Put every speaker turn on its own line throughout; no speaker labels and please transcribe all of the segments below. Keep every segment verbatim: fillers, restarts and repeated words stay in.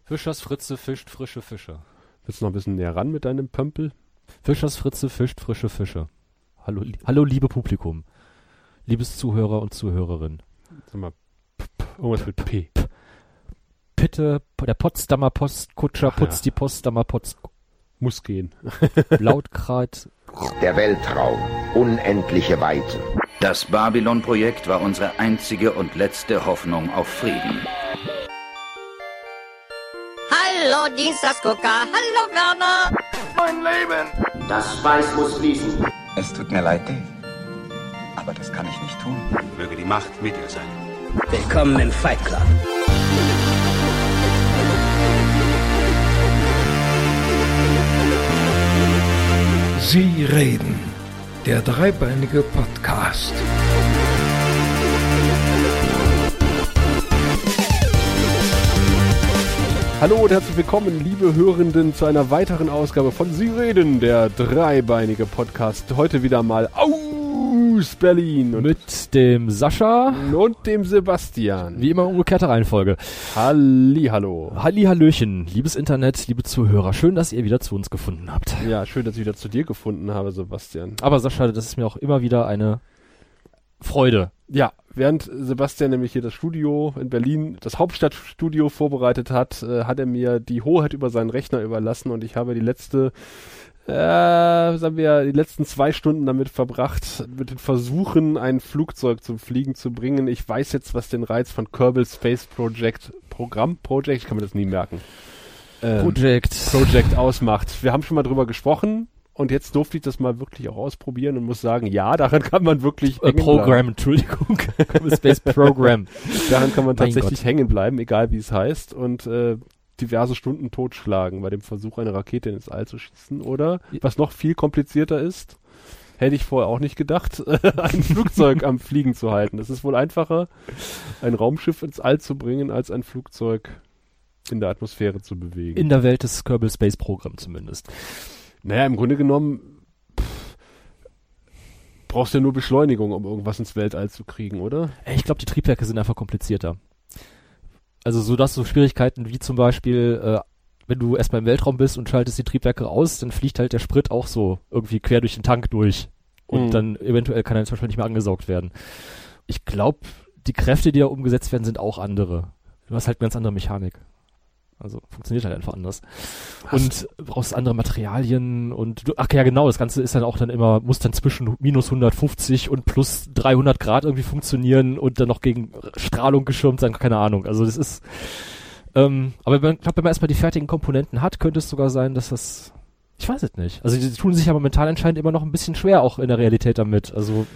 Fischers Fritze fischt frische Fische.
Willst du noch ein bisschen näher ran mit deinem Pömpel?
Fischers Fritze fischt frische Fische. Hallo, li- Hallo liebe Publikum. Liebes Zuhörer und Zuhörerin.
Sag mal, p- p- irgendwas mit P.
Bitte, der Potsdamer Postkutscher
Ach
putzt
ja.
die Potsdamer Post...
Muss gehen.
Lautkreuz.
Der Weltraum, unendliche Weiten.
Das Babylon-Projekt war unsere einzige und letzte Hoffnung auf Frieden.
Hallo Dienstagsgucker, hallo Werner.
Mein Leben!
Das Weiß muss fließen.
Es tut mir leid, Dave. Aber das kann ich nicht tun.
Möge die Macht mit dir sein.
Willkommen im Fight Club.
Sie reden. Der dreibeinige Podcast.
Hallo und herzlich willkommen, liebe Hörenden, zu einer weiteren Ausgabe von Sie reden, der dreibeinige Podcast. Heute wieder mal aus Berlin. Und
Mit dem Sascha.
Und dem Sebastian.
Wie immer umgekehrte Reihenfolge.
Hallihallo.
Hallihallöchen, liebes Internet, liebe Zuhörer. Schön, dass ihr wieder zu uns gefunden habt.
Ja, schön, dass ich wieder zu dir gefunden habe, Sebastian.
Aber Sascha, das ist mir auch immer wieder eine Freude.
Ja, während Sebastian nämlich hier das Studio in Berlin, das Hauptstadtstudio vorbereitet hat, äh, hat er mir die Hoheit über seinen Rechner überlassen und ich habe die letzte, äh, sagen wir, die letzten zwei Stunden damit verbracht, mit den Versuchen, ein Flugzeug zum Fliegen zu bringen. Ich weiß jetzt, was den Reiz von Kerbal Space Project, Programm, Project, ich kann mir das nie merken, ähm,
Project.
Project ausmacht. Wir haben schon mal drüber gesprochen. Und jetzt durfte ich das mal wirklich auch ausprobieren und muss sagen, ja, daran kann man wirklich
äh,
hängen
Programm,
bleiben.
Entschuldigung. Space Program.
Daran kann man
Mein
tatsächlich
Gott.
hängen bleiben, egal wie es heißt. Und äh, diverse Stunden totschlagen bei dem Versuch, eine Rakete ins All zu schießen. Oder, was noch viel komplizierter ist, hätte ich vorher auch nicht gedacht, ein Flugzeug am Fliegen zu halten. Es ist wohl einfacher, ein Raumschiff ins All zu bringen, als ein Flugzeug in der Atmosphäre zu bewegen.
In der Welt des Kerbal Space Program zumindest.
Naja, im Grunde genommen pff, brauchst du ja nur Beschleunigung, um irgendwas ins Weltall zu kriegen, oder?
Ey, Ich glaube, die Triebwerke sind einfach komplizierter. Also so, dass so Schwierigkeiten wie zum Beispiel, äh, wenn du erstmal im Weltraum bist und schaltest die Triebwerke aus, dann fliegt halt der Sprit auch so irgendwie quer durch den Tank durch. Und
Mhm.
dann eventuell kann er zum Beispiel nicht mehr angesaugt werden. Ich glaube, die Kräfte, die da umgesetzt werden, sind auch andere. Du hast halt eine ganz andere Mechanik. Also funktioniert halt einfach anders. Und brauchst andere Materialien und du, ach ja genau, das Ganze ist dann auch dann immer, muss dann zwischen minus hundertfünfzig und plus dreihundert Grad irgendwie funktionieren und dann noch gegen Strahlung geschirmt sein, keine Ahnung. Also das ist, ähm, aber ich glaube, wenn man erstmal die fertigen Komponenten hat, könnte es sogar sein, dass das, ich weiß es nicht. Also die tun sich ja momentan anscheinend immer noch ein bisschen schwer auch in der Realität damit. Also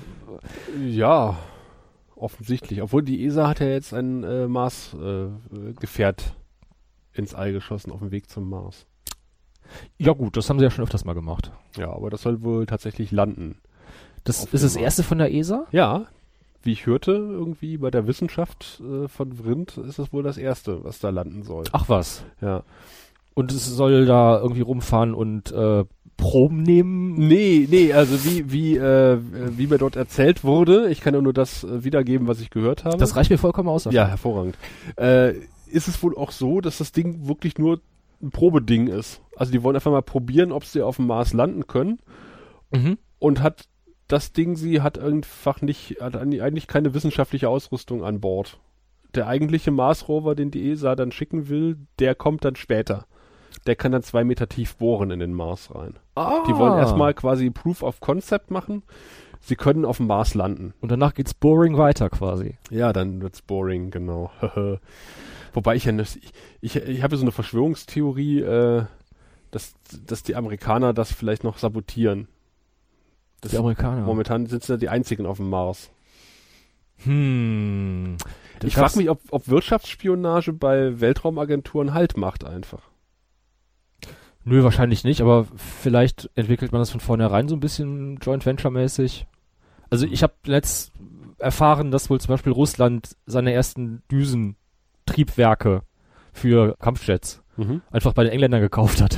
Ja, offensichtlich. Obwohl die E S A hat ja jetzt ein äh, Mars-Gefährt ins All geschossen auf dem Weg zum Mars.
ja gut, das haben sie ja schon öfters mal gemacht.
Ja, aber das soll wohl tatsächlich landen.
Das
Auf
ist
dem
das
Mars.
erste von der E S A?
Ja, wie ich hörte, irgendwie bei der Wissenschaft äh, von Vrindt ist es wohl das erste, was da landen soll.
Ach was.
Ja.
Und es soll da irgendwie rumfahren und äh, Proben nehmen?
Nee, nee, also wie, wie, äh, wie mir dort erzählt wurde, ich kann ja nur das äh, wiedergeben, was ich gehört habe.
Das reicht mir vollkommen aus.
Ja, hervorragend. Äh, ist es wohl auch so, dass das Ding wirklich nur ein Probeding ist. Also die wollen einfach mal probieren, ob sie auf dem Mars landen können.
Mhm.
Und hat das Ding, sie hat einfach nicht, hat eigentlich keine wissenschaftliche Ausrüstung an Bord. Der eigentliche Mars-Rover, den die E S A dann schicken will, der kommt dann später. Der kann dann zwei Meter tief bohren in den Mars rein.
Ah.
Die wollen erstmal quasi Proof of Concept machen. Sie können auf dem Mars landen.
Und danach geht's boring weiter quasi.
Ja, dann wird's boring, genau. Wobei ich ja, nicht- ich, ich, ich habe ja so eine Verschwörungstheorie, äh, dass, dass die Amerikaner das vielleicht noch sabotieren. Das
Die Amerikaner.
Momentan sind sie ja die einzigen auf dem Mars.
Hm.
Ich frage mich, ob, ob Wirtschaftsspionage bei Weltraumagenturen Halt macht einfach.
Nö, wahrscheinlich nicht, aber vielleicht entwickelt man das von vornherein so ein bisschen Joint Venture-mäßig. Also ich habe letzt erfahren, dass wohl zum Beispiel Russland seine ersten Düsentriebwerke für Kampfjets
Mhm.
einfach bei den Engländern gekauft hat.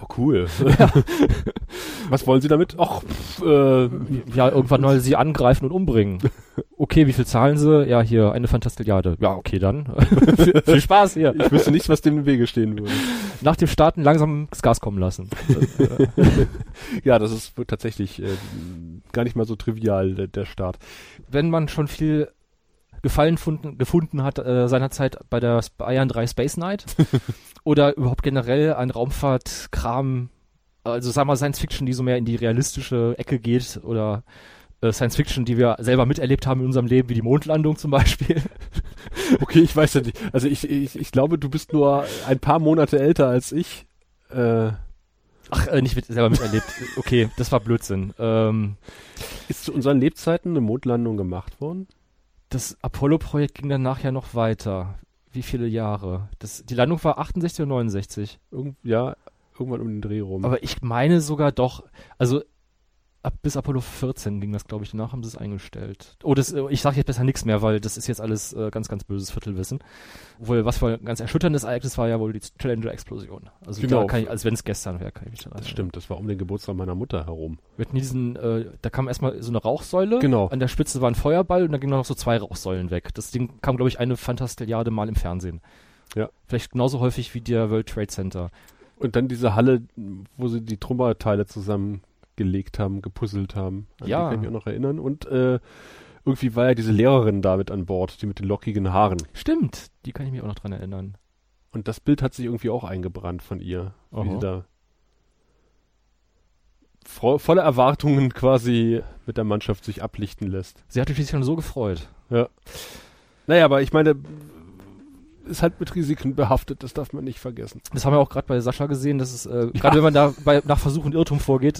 Oh, cool. Ja. Was wollen Sie damit? Ach, pff, äh,
ja, irgendwann mal sie angreifen und umbringen. Okay, wie viel zahlen Sie? Ja, hier, eine Fantastilliarde. Ja, okay, dann. viel, viel Spaß hier.
Ich wüsste nicht, was dem im Wege stehen würde.
Nach dem Starten langsam das Gas kommen lassen.
Ja, das ist tatsächlich äh, gar nicht mal so trivial, der, der Start.
Wenn man schon viel Gefallen funden, gefunden hat äh, seinerzeit bei der Bayern drei Space Night oder überhaupt generell an Raumfahrtkram, also sagen wir Science Fiction, die so mehr in die realistische Ecke geht oder äh, Science Fiction, die wir selber miterlebt haben in unserem Leben, wie die Mondlandung zum Beispiel.
Okay, ich weiß ja nicht. Also ich, ich, ich glaube, du bist nur ein paar Monate älter als ich. Äh,
Ach, äh, nicht mit, selber miterlebt. Okay, das war Blödsinn. Ähm,
ist zu unseren Lebzeiten eine Mondlandung gemacht worden?
Das Apollo-Projekt ging danach ja noch weiter. Wie viele Jahre? Das, die Landung war achtundsechzig oder neunundsechzig?
Irgend, ja, irgendwann um den Dreh rum.
Aber ich meine sogar doch, also ab bis Apollo vierzehn ging das, glaube ich. Danach haben sie es eingestellt. Oh, das, ich sage jetzt besser nichts mehr, weil das ist jetzt alles äh, ganz, ganz böses Viertelwissen. Obwohl, was für ein ganz erschütterndes Ereignis war ja wohl die Challenger-Explosion. Also
genau.
Da kann ich, als wenn es gestern wäre, kann ich mich daran
Das stimmt, das war um den Geburtstag meiner Mutter herum.
Mit diesen, äh, da kam erstmal so eine Rauchsäule.
Genau.
An der Spitze war ein Feuerball und dann gingen noch so zwei Rauchsäulen weg. Das Ding kam, glaube ich, eine Fantastilliarde Mal im Fernsehen.
Ja.
Vielleicht genauso häufig wie der World Trade Center.
Und dann diese Halle, wo sie die Trümmerteile zusammengelegt haben, gepuzzelt haben. An
Ja.
die kann ich mich auch noch erinnern. Und äh, irgendwie war ja diese Lehrerin da mit an Bord, die mit den lockigen Haaren.
Stimmt, die kann ich mich auch noch dran erinnern.
Und das Bild hat sich irgendwie auch eingebrannt von ihr. Wie
Aha.
sie da vo- voller Erwartungen quasi mit der Mannschaft sich ablichten lässt.
Sie hatte sich schon so gefreut.
Ja. Naja, aber ich meine, ist halt mit Risiken behaftet, das darf man nicht vergessen.
Das haben wir auch gerade bei Sascha gesehen, dass es, äh, gerade wenn man da bei, nach Versuch und Irrtum vorgeht.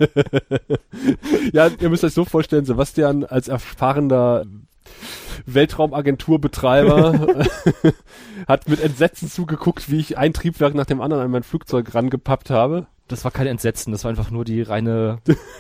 Ja, ihr müsst euch so vorstellen, Sebastian als erfahrener Weltraumagenturbetreiber hat mit Entsetzen zugeguckt, wie ich ein Triebwerk nach dem anderen an mein Flugzeug rangepappt habe.
Das war kein Entsetzen, das war einfach nur die reine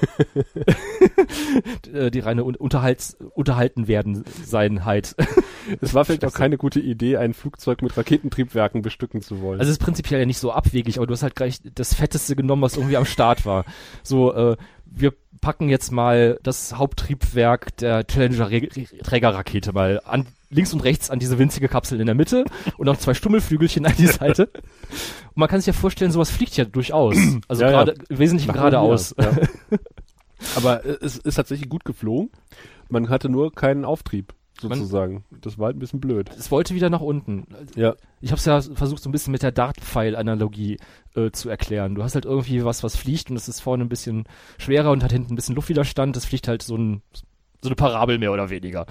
die reine Un- Unterhalts unterhalten werden Seinheit.
Es war vielleicht auch keine gute Idee, ein Flugzeug mit Raketentriebwerken bestücken zu wollen.
Also es ist prinzipiell ja nicht so abwegig, aber du hast halt gleich das Fetteste genommen, was irgendwie am Start war. So, äh, wir packen jetzt mal das Haupttriebwerk der Challenger-Trägerrakete mal an, links und rechts an diese winzige Kapsel in der Mitte und noch zwei Stummelflügelchen an die Seite. Und man kann sich ja vorstellen, sowas fliegt ja durchaus. Also
Ja,
gerade
ja.
wesentlich geradeaus.
Ja. Aber es ist tatsächlich gut geflogen. Man hatte nur keinen Auftrieb, sozusagen. Man, das war halt ein bisschen blöd.
Es wollte wieder nach unten.
Ja.
Ich habe es ja versucht, so ein bisschen mit der Dart-Pfeil-Analogie äh, zu erklären. Du hast halt irgendwie was, was fliegt und es ist vorne ein bisschen schwerer und hat hinten ein bisschen Luftwiderstand. Das fliegt halt so, ein, so eine Parabel mehr oder weniger.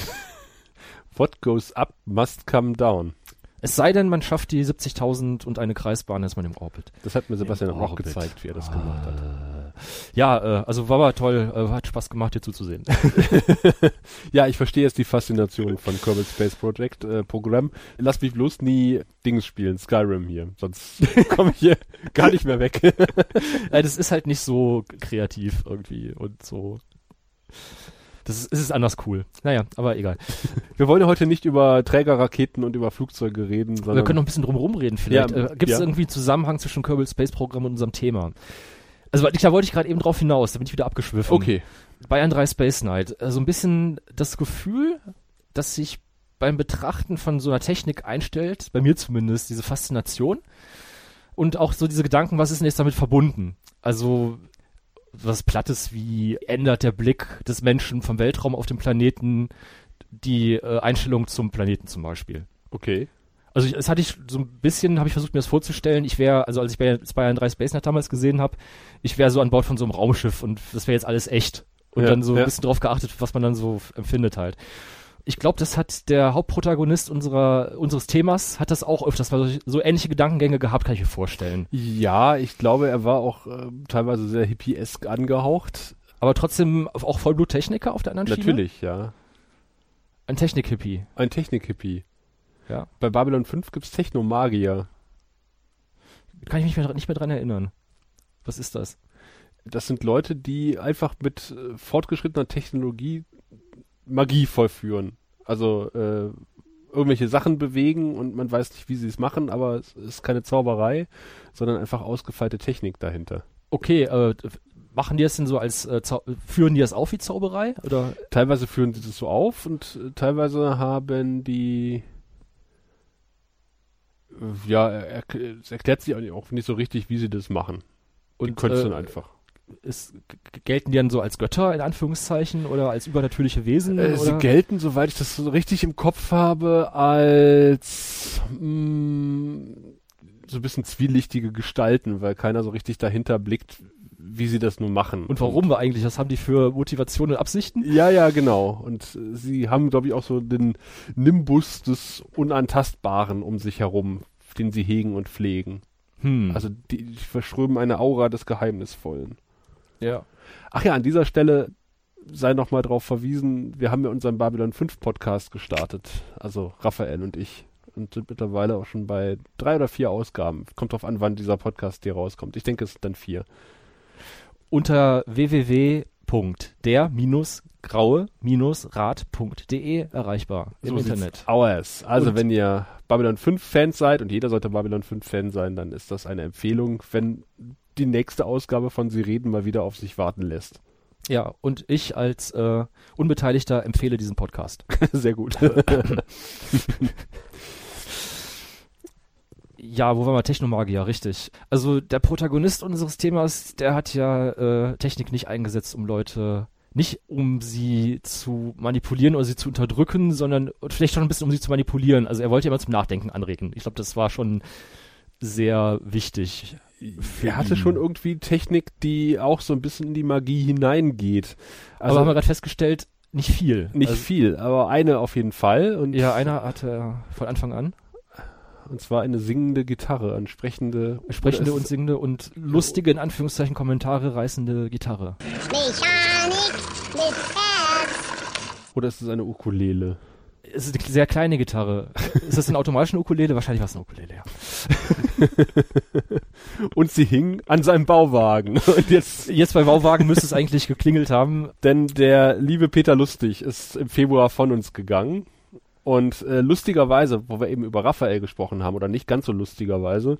What goes up must come down.
Es sei denn, man schafft die siebzigtausend und eine Kreisbahn, ist man im Orbit.
Das hat mir Sebastian
Im
auch
Orbit.
gezeigt, wie er das
ah.
gemacht hat.
Ja, äh, also war aber toll, äh, hat Spaß gemacht, dir zuzusehen.
Ja, ich verstehe jetzt die Faszination von Kerbal Space Project äh, Programm. Lass mich bloß nie Dings spielen, Skyrim hier, sonst komme ich hier gar nicht mehr weg.
Ja, das ist halt nicht so kreativ irgendwie und so. Das ist, es ist anders cool. Naja, aber egal.
Wir wollen ja heute nicht über Trägerraketen und über Flugzeuge reden, sondern...
Wir können noch ein bisschen drumherum reden vielleicht.
Ja,
äh, Gibt es
ja.
irgendwie einen Zusammenhang zwischen Kerbal Space Programm und unserem Thema? Also da wollte ich gerade eben drauf hinaus, da bin ich wieder abgeschwiffen.
Okay.
Bayern drei Space Night. So also ein bisschen das Gefühl, dass sich beim Betrachten von so einer Technik einstellt, bei mir zumindest, diese Faszination und auch so diese Gedanken, was ist denn jetzt damit verbunden? Also was Plattes wie ändert der Blick des Menschen vom Weltraum auf den Planeten die äh, Einstellung zum Planeten zum Beispiel.
Okay.
Also ich, das hatte ich so ein bisschen, habe ich versucht mir das vorzustellen, ich wäre, also als ich bei Bayern drei Space Night damals gesehen habe, ich wäre so an Bord von so einem Raumschiff und das wäre jetzt alles echt. Und
ja,
dann so
ja.
ein bisschen drauf geachtet, was man dann so empfindet halt. Ich glaube, das hat der Hauptprotagonist unserer unseres Themas, hat das auch öfters mal so, so ähnliche Gedankengänge gehabt, kann ich mir vorstellen.
Ja, ich glaube, er war auch äh, teilweise sehr hippiesk angehaucht.
Aber trotzdem auch Vollbluttechniker auf der anderen Schiene?
Natürlich, ja.
Ein Technik-Hippie.
Ein Technik-Hippie.
Ja.
Bei Babylon fünf gibt's Technomagier.
Kann ich mich mehr, nicht mehr dran erinnern. Was ist das?
Das sind Leute, die einfach mit äh, fortgeschrittener Technologie Magie vollführen. Also äh, irgendwelche Sachen bewegen und man weiß nicht, wie sie es machen, aber es ist keine Zauberei, sondern einfach ausgefeilte Technik dahinter.
Okay, äh, machen die das denn so als, äh, Zau- führen die das auf wie Zauberei? Oder?
Teilweise führen sie das so auf und äh, teilweise haben die, äh, ja, er, es erklärt sich auch nicht so richtig, wie sie das machen. Und die können es
äh,
dann einfach.
Ist, g- gelten die dann so als Götter, in Anführungszeichen, oder als übernatürliche Wesen?
Äh, sie
oder?
gelten, soweit ich das so richtig im Kopf habe, als mh, so ein bisschen zwielichtige Gestalten, weil keiner so richtig dahinter blickt, wie sie das nun machen.
Und warum wir eigentlich? Was haben die für Motivationen und Absichten?
Ja, ja, genau. Und äh, sie haben, glaube ich, auch so den Nimbus des Unantastbaren um sich herum, den sie hegen und pflegen.
Hm.
Also die, die verströmen eine Aura des Geheimnisvollen.
Ja.
Ach ja, an dieser Stelle sei noch mal drauf verwiesen, wir haben ja unseren Babylon fünf Podcast gestartet, also Raphael und ich, und sind mittlerweile auch schon bei drei oder vier Ausgaben. Kommt drauf an, wann dieser Podcast hier rauskommt. Ich denke, es sind dann vier.
Unter w w w punkt der graue rat punkt d e erreichbar im
So
Internet.
sieht's aus. Also
Und-
wenn ihr Babylon fünf Fans seid, und jeder sollte Babylon fünf Fan sein, dann ist das eine Empfehlung, wenn die nächste Ausgabe von Sie reden mal wieder auf sich warten lässt.
Ja, und ich als äh, Unbeteiligter empfehle diesen Podcast.
Sehr gut.
Ja, wo war mal Technomagier, richtig. Also der Protagonist unseres Themas, der hat ja äh, Technik nicht eingesetzt, um Leute, nicht um sie zu manipulieren oder sie zu unterdrücken, sondern vielleicht schon ein bisschen um sie zu manipulieren. Also er wollte immer zum Nachdenken anregen. Ich glaube, das war schon sehr wichtig.
Er hatte
ihn.
schon irgendwie Technik, die auch so ein bisschen in die Magie hineingeht. Also
Aber haben wir gerade festgestellt, nicht viel.
nicht
also,
viel, aber eine auf jeden Fall. Und,
Ja, einer hatte er von Anfang an.
und zwar eine singende Gitarre, eine sprechende,
Sprechende
oder
und
ist-
singende und lustige, in Anführungszeichen, Kommentare reißende Gitarre.
Mechanik mit Herz.
oder ist es eine Ukulele?
Es ist eine sehr kleine Gitarre. Ist das eine automatische Ukulele? Wahrscheinlich war es eine Ukulele, ja.
Und sie hing an seinem Bauwagen. Und jetzt,
Jetzt bei Bauwagen müsste es eigentlich geklingelt haben.
denn der liebe Peter Lustig ist im Februar von uns gegangen. Und äh, lustigerweise, wo wir eben über Raphael gesprochen haben, oder nicht ganz so lustigerweise,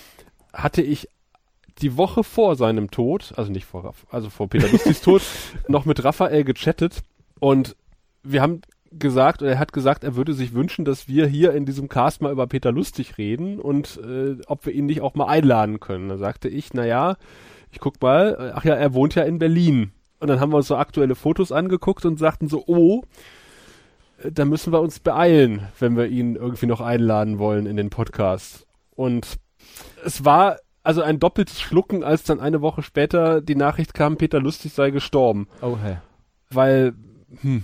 hatte ich die Woche vor seinem Tod, also nicht vor Raff, also vor Peter Lustigs Tod, noch mit Raphael gechattet. Und wir haben gesagt, oder er hat gesagt, er würde sich wünschen, dass wir hier in diesem Cast mal über Peter Lustig reden und äh, ob wir ihn nicht auch mal einladen können. Da sagte ich, na ja, ich guck mal, äh, ach ja, er wohnt ja in Berlin. Und dann haben wir uns so aktuelle Fotos angeguckt und sagten so, oh, äh, da müssen wir uns beeilen, wenn wir ihn irgendwie noch einladen wollen in den Podcast. Und es war also ein doppeltes Schlucken, als dann eine Woche später die Nachricht kam, Peter Lustig sei gestorben.
Oh, hey.
Weil, hm,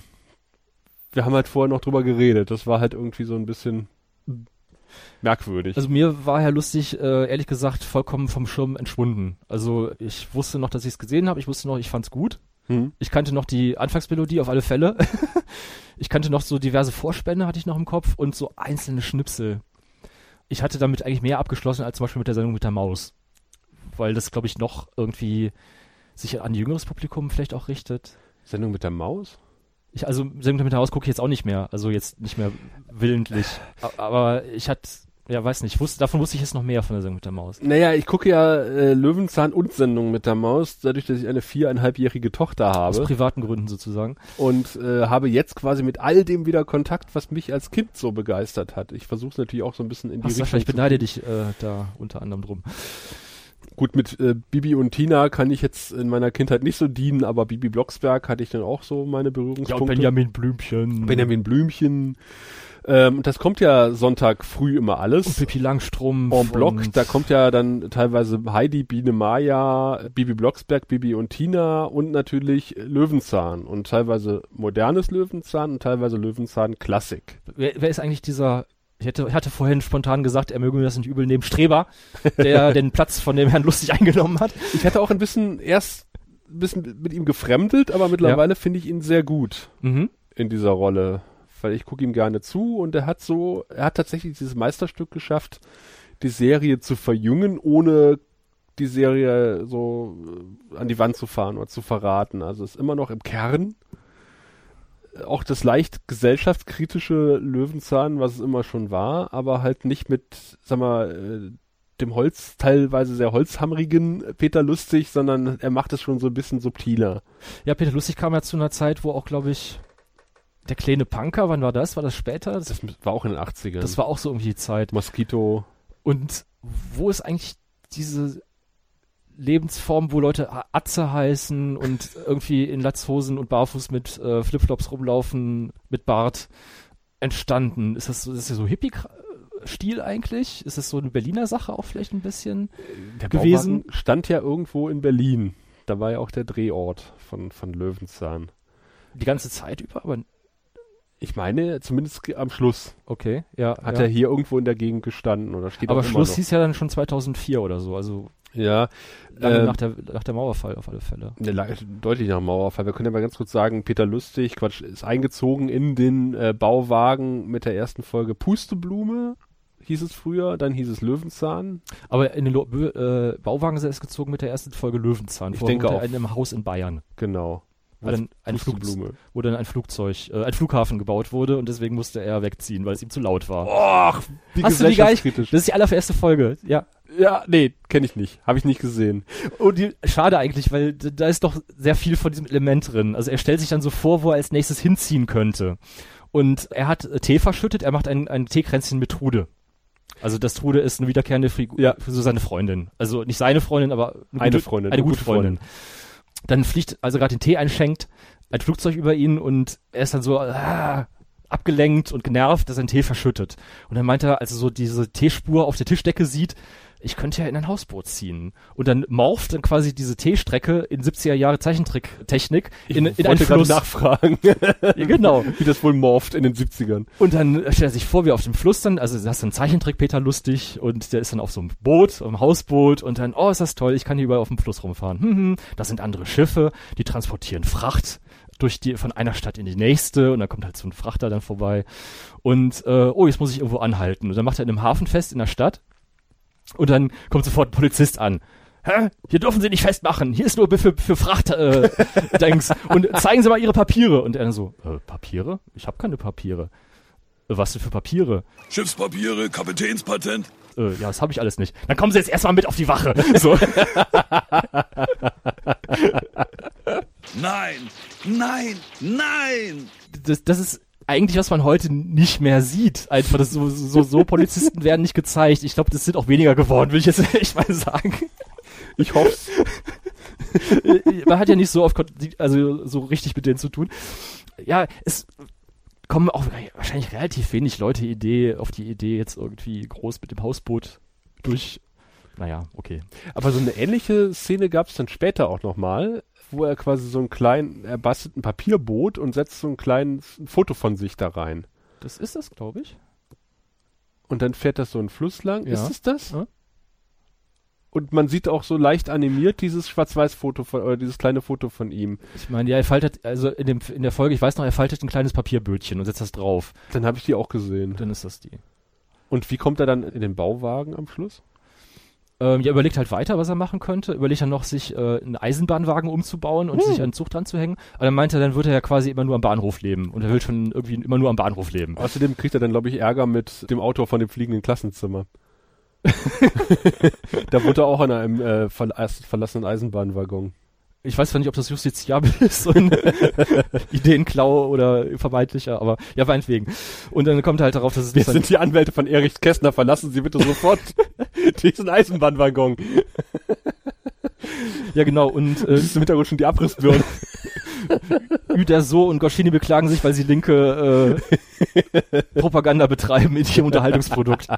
wir haben halt vorher noch drüber geredet. Das war halt irgendwie so ein bisschen merkwürdig.
Also mir war Herr Lustig, äh, ehrlich gesagt, vollkommen vom Schirm entschwunden. Also ich wusste noch, dass ich es gesehen habe. Ich wusste noch, ich fand's gut.
hm.
Ich kannte noch die Anfangsmelodie auf alle Fälle. Ich kannte noch so diverse Vorspänne, hatte ich noch im Kopf, und so einzelne Schnipsel. Ich hatte damit eigentlich mehr abgeschlossen als zum Beispiel mit der Sendung mit der Maus. Weil das, glaube ich, noch irgendwie sich an jüngeres Publikum vielleicht auch richtet.
Sendung mit der Maus?
Ich, also Sendung mit der Maus gucke ich jetzt auch nicht mehr. Also jetzt nicht mehr willentlich. A- Aber ich hatte, ja, weiß nicht, wusste, davon wusste ich jetzt noch mehr von der Sendung mit der Maus.
Naja, ich gucke ja äh, Löwenzahn und Sendung mit der Maus, dadurch, dass ich eine viereinhalbjährige Tochter
Aus
habe
privaten Gründen sozusagen.
und äh, habe jetzt quasi mit all dem wieder Kontakt, was mich als Kind so begeistert hat. Ich versuche es natürlich auch so ein bisschen in die
Ach,
Richtung
Sascha, ich
zu
beneide dich äh, da unter anderem drum.
Gut, mit äh, Bibi und Tina kann ich jetzt in meiner Kindheit nicht so dienen, aber Bibi Blocksberg hatte ich dann auch so meine Berührungspunkte.
Blümchen.
Benjamin Blümchen. Ähm, und das kommt ja Sonntag früh immer
Und
alles.
Pippi Langstrumpf.
En bloc,
und
da kommt ja dann teilweise Heidi, Biene Maya, Bibi Blocksberg, Bibi und Tina und natürlich Löwenzahn. Und teilweise modernes Löwenzahn und teilweise Löwenzahn Klassik.
wer, wer ist eigentlich dieser, ich hätte, ich hatte vorhin spontan gesagt, er möge mir das nicht übel nehmen, Streber, der den Platz von dem Herrn Lustig eingenommen hat.
Ich hatte auch ein bisschen erst ein bisschen mit ihm gefremdelt, aber mittlerweile finde ich ihn sehr gut
Mhm.
in dieser Rolle. Weil ich gucke ihm gerne zu und er hat so, er hat tatsächlich dieses Meisterstück geschafft, die Serie zu verjüngen, ohne die Serie so äh, an die Wand zu fahren oder zu verraten. Also ist immer noch im Kern auch das leicht gesellschaftskritische Löwenzahn, was es immer schon war, aber halt nicht mit, sag mal, äh, dem Holz, teilweise sehr holzhammerigen Peter Lustig, sondern er macht es schon so ein bisschen subtiler.
Ja, Peter Lustig kam ja zu einer Zeit, wo auch, glaube ich, der kleine Punker, wann war das? War das später? Das,
Das war auch in den achtzigern.
das war auch so irgendwie die Zeit.
Moskito.
Und wo ist eigentlich diese Lebensform, wo Leute Atze heißen und irgendwie in Latzhosen und barfuß mit äh, Flipflops rumlaufen, mit Bart, entstanden? Ist das so, ist das so Hippie-Stil eigentlich? Ist das so eine Berliner Sache auch vielleicht ein bisschen
Der
gewesen?
Bauwagen stand ja irgendwo in Berlin. Da war ja auch der Drehort von, von Löwenzahn.
Die ganze Zeit über, aber
Ich meine, zumindest ge- am Schluss
okay, ja.
hat
ja.
er hier irgendwo in der Gegend gestanden oder steht
Aber
auch immer
Schluss
noch.
hieß ja dann schon zweitausendvier oder so, also
Ja,
lange
ähm,
nach, der, nach der Mauerfall auf alle Fälle.
ne, la- deutlich nach dem Mauerfall. Wir können ja mal ganz kurz sagen, Peter Lustig, Quatsch, ist eingezogen in den äh, Bauwagen mit der ersten Folge Pusteblume, hieß es früher, dann hieß es Löwenzahn.
Aber in den Lo Bö äh, Bauwagen ist er erst gezogen mit der ersten Folge Löwenzahn.
Ich
Vorher
denke
wohnte er
auch.
in einem Haus in Bayern,
Genau.
wo dann, ein Flug,
Pusteblume.
wo dann ein Flugzeug, äh, ein Flughafen gebaut wurde und deswegen musste er wegziehen, weil es ihm zu laut war.
Och, wie
Hast du die gar nicht?
gesellschaftskritisch.
Das ist die allererste Folge, ja.
Ja, nee, kenne ich nicht. Habe ich nicht gesehen.
Und die, schade eigentlich, weil d- da ist doch sehr viel von diesem Element drin. Also er stellt sich dann so vor, wo er als nächstes hinziehen könnte. Und er hat äh, Tee verschüttet, er macht ein, ein Teekränzchen mit Trude. Also das Trude ist eine wiederkehrende Figur
Ja.
für so seine Freundin. Also nicht seine Freundin, aber eine,
Eine
gute,
Freundin,
Eine
eine
gute
gute
Freundin. Dann fliegt, also gerade den Tee einschenkt, ein Flugzeug über ihn und er ist dann so ah, abgelenkt und genervt, dass er den Tee verschüttet. Und dann meint er, als er so diese Teespur auf der Tischdecke sieht, ich könnte ja in ein Hausboot ziehen. Und dann morpht dann quasi diese Teestrecke in siebziger Jahre Zeichentricktechnik in, in einen
wollte gerade
Fluss.
nachfragen,
Ja, genau.
wie das wohl morpht in den siebzigern.
Und dann stellt er sich vor, wie auf dem Fluss dann, also da hast du einen Zeichentrick Peter Lustig und der ist dann auf so einem Boot, auf einem Hausboot und dann, oh, ist das toll, ich kann hier überall auf dem Fluss rumfahren. Hm, hm, das sind andere Schiffe, die transportieren Fracht durch die, von einer Stadt in die nächste und dann kommt halt so ein Frachter dann vorbei und, äh, oh, jetzt muss ich irgendwo anhalten. Und dann macht er in einem Hafen fest in der Stadt und dann kommt sofort ein Polizist an. Hä? Hier dürfen Sie nicht festmachen. Hier ist nur für, für Fracht, äh, Dings. Und zeigen Sie mal Ihre Papiere. Und er so, äh, Papiere? Ich habe keine Papiere. Äh, was denn für Papiere?
Schiffspapiere, Kapitänspatent.
Äh, ja, das habe ich alles nicht. Dann kommen Sie jetzt erstmal mit auf die Wache. So.
Nein, nein, nein.
Das, das ist eigentlich, was man heute nicht mehr sieht. Einfach, das so, so, so Polizisten werden nicht gezeigt. Ich glaube, das sind auch weniger geworden, will ich jetzt echt mal sagen.
Ich hoff's.
Man hat ja nicht so oft, kon- also so richtig mit denen zu tun. Ja, es kommen auch wahrscheinlich relativ wenig Leute Idee, auf die Idee, jetzt irgendwie groß mit dem Hausboot durch. Naja, okay.
Aber so eine ähnliche Szene gab's dann später auch nochmal, wo er quasi so ein kleinen, er bastelt ein Papierboot und setzt so ein kleines Foto von sich da rein.
Das ist das, glaube ich.
Und dann fährt das so einen Fluss lang.
Ja.
Ist es das?
Ja.
Und man sieht auch so leicht animiert dieses Schwarz-Weiß-Foto von, oder dieses kleine Foto von ihm.
Ich meine, ja, er faltet, also in, dem, in der Folge, ich weiß noch, er faltet ein kleines Papierbötchen und setzt das drauf.
Dann habe ich die auch gesehen.
Dann ist das die.
Und wie kommt er dann in den Bauwagen am Schluss?
Ähm, ja, überlegt halt weiter, was er machen könnte. Überlegt dann noch, sich äh, einen Eisenbahnwagen umzubauen und
Hm.
sich an den Zug dran zu hängen. Aber dann meint er, dann wird er ja quasi immer nur am Bahnhof leben. Und er will schon irgendwie immer nur am Bahnhof leben.
Außerdem kriegt er dann, glaube ich, Ärger mit dem Autor von dem fliegenden Klassenzimmer. Da wohnt er auch in einem äh, verlass- verlassenen Eisenbahnwaggon.
Ich weiß zwar nicht, ob das justiziabel ist, so ein Ideenklau oder vermeintlicher, aber ja, meinetwegen. Und dann kommt er halt darauf, dass es
Wir
dann,
sind die Anwälte von Erich Kästner. Verlassen Sie bitte sofort diesen Eisenbahnwaggon.
ja genau, und
Das
äh,
ist im Hintergrund schon die Abrissbirne.
Uderso und Goscinny beklagen sich, weil sie linke äh, Propaganda betreiben in ihrem Unterhaltungsprodukt.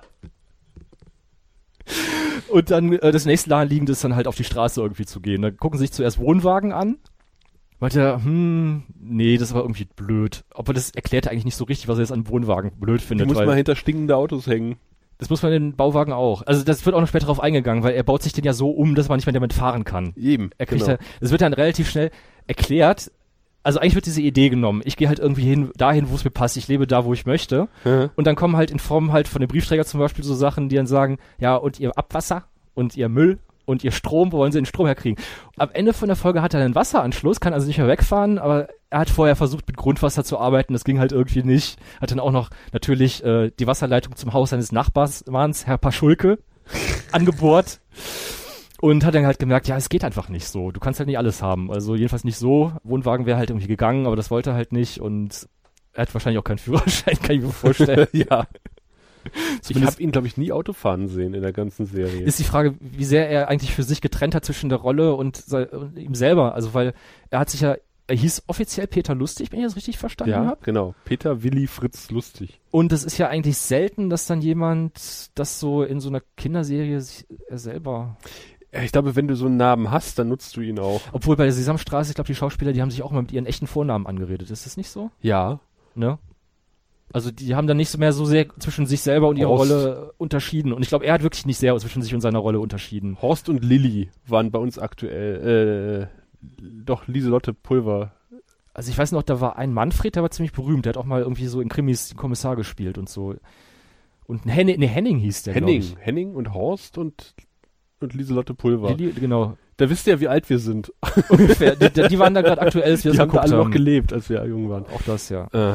Und dann äh, das nächste Naheliegende ist dann halt auf die Straße irgendwie zu gehen. Dann gucken sie sich zuerst Wohnwagen an. Meint er, hm, nee, das war irgendwie blöd. Aber das erklärt er eigentlich nicht so richtig, was er jetzt an Wohnwagen blöd
Die
findet.
muss
weil
man hinter stinkende Autos hängen.
das muss man in den Bauwagen auch. Also das wird auch noch später drauf eingegangen, weil er baut sich den ja so um, dass man nicht mehr damit fahren kann.
Eben.
Er kriegt
genau.
ja, es wird dann relativ schnell erklärt. Also eigentlich wird diese Idee genommen. Ich gehe halt irgendwie hin, dahin, wo es mir passt. Ich lebe da, wo ich möchte.
Mhm.
Und dann kommen halt in Form halt von dem Briefträger zum Beispiel so Sachen, die dann sagen, ja, und ihr Abwasser und ihr Müll und ihr Strom, wo wollen sie den Strom herkriegen? Am Ende von der Folge hat er einen Wasseranschluss, kann also nicht mehr wegfahren, aber er hat vorher versucht, mit Grundwasser zu arbeiten, das ging halt irgendwie nicht. Hat dann auch noch natürlich äh, die Wasserleitung zum Haus seines Nachbarns, Herr Paschulke, angebohrt. Und hat dann halt gemerkt, ja, es geht einfach nicht so. Du kannst halt nicht alles haben. Also jedenfalls nicht so. Wohnwagen wäre halt irgendwie gegangen, aber das wollte er halt nicht. Und er hat wahrscheinlich auch keinen Führerschein, kann ich mir vorstellen.
Ja. Ich habe ihn, glaube ich, nie Auto fahren sehen in der ganzen Serie.
Ist die Frage, wie sehr er eigentlich für sich getrennt hat zwischen der Rolle und, se- und ihm selber. Also weil er hat sich ja, er hieß offiziell Peter Lustig, wenn ich das richtig verstanden
Ja,
habe.
genau. Peter Willi Fritz Lustig.
Und es ist ja eigentlich selten, dass dann jemand das so in so einer Kinderserie sich, er selber...
Ja, ich glaube, wenn du so einen Namen hast, dann nutzt du ihn auch.
Obwohl bei der Sesamstraße, ich glaube, die Schauspieler, die haben sich auch mal mit ihren echten Vornamen angeredet. Ist das nicht so?
Ja.
Ne? Also die haben dann nicht so mehr so sehr zwischen sich selber und ihrer
Horst.
Rolle unterschieden. Und ich glaube, er hat wirklich nicht sehr zwischen sich und seiner Rolle unterschieden.
Horst und Lilly waren bei uns aktuell, äh, doch Lieselotte Pulver.
Also ich weiß noch, da war ein Manfred, der war ziemlich berühmt. Der hat auch mal irgendwie so in Krimis den Kommissar gespielt und so. Und ein Henning, nee, Henning hieß der, glaube
Henning.
ich.
Henning und Horst und, und Lieselotte Pulver.
Lili, genau.
Da wisst ihr ja, wie alt wir sind.
Ungefähr. Die, die waren da gerade aktuell, als wir
Die
das
haben da
geguckt
alle
haben.
noch gelebt, als wir jung waren.
Auch das, ja.
Äh.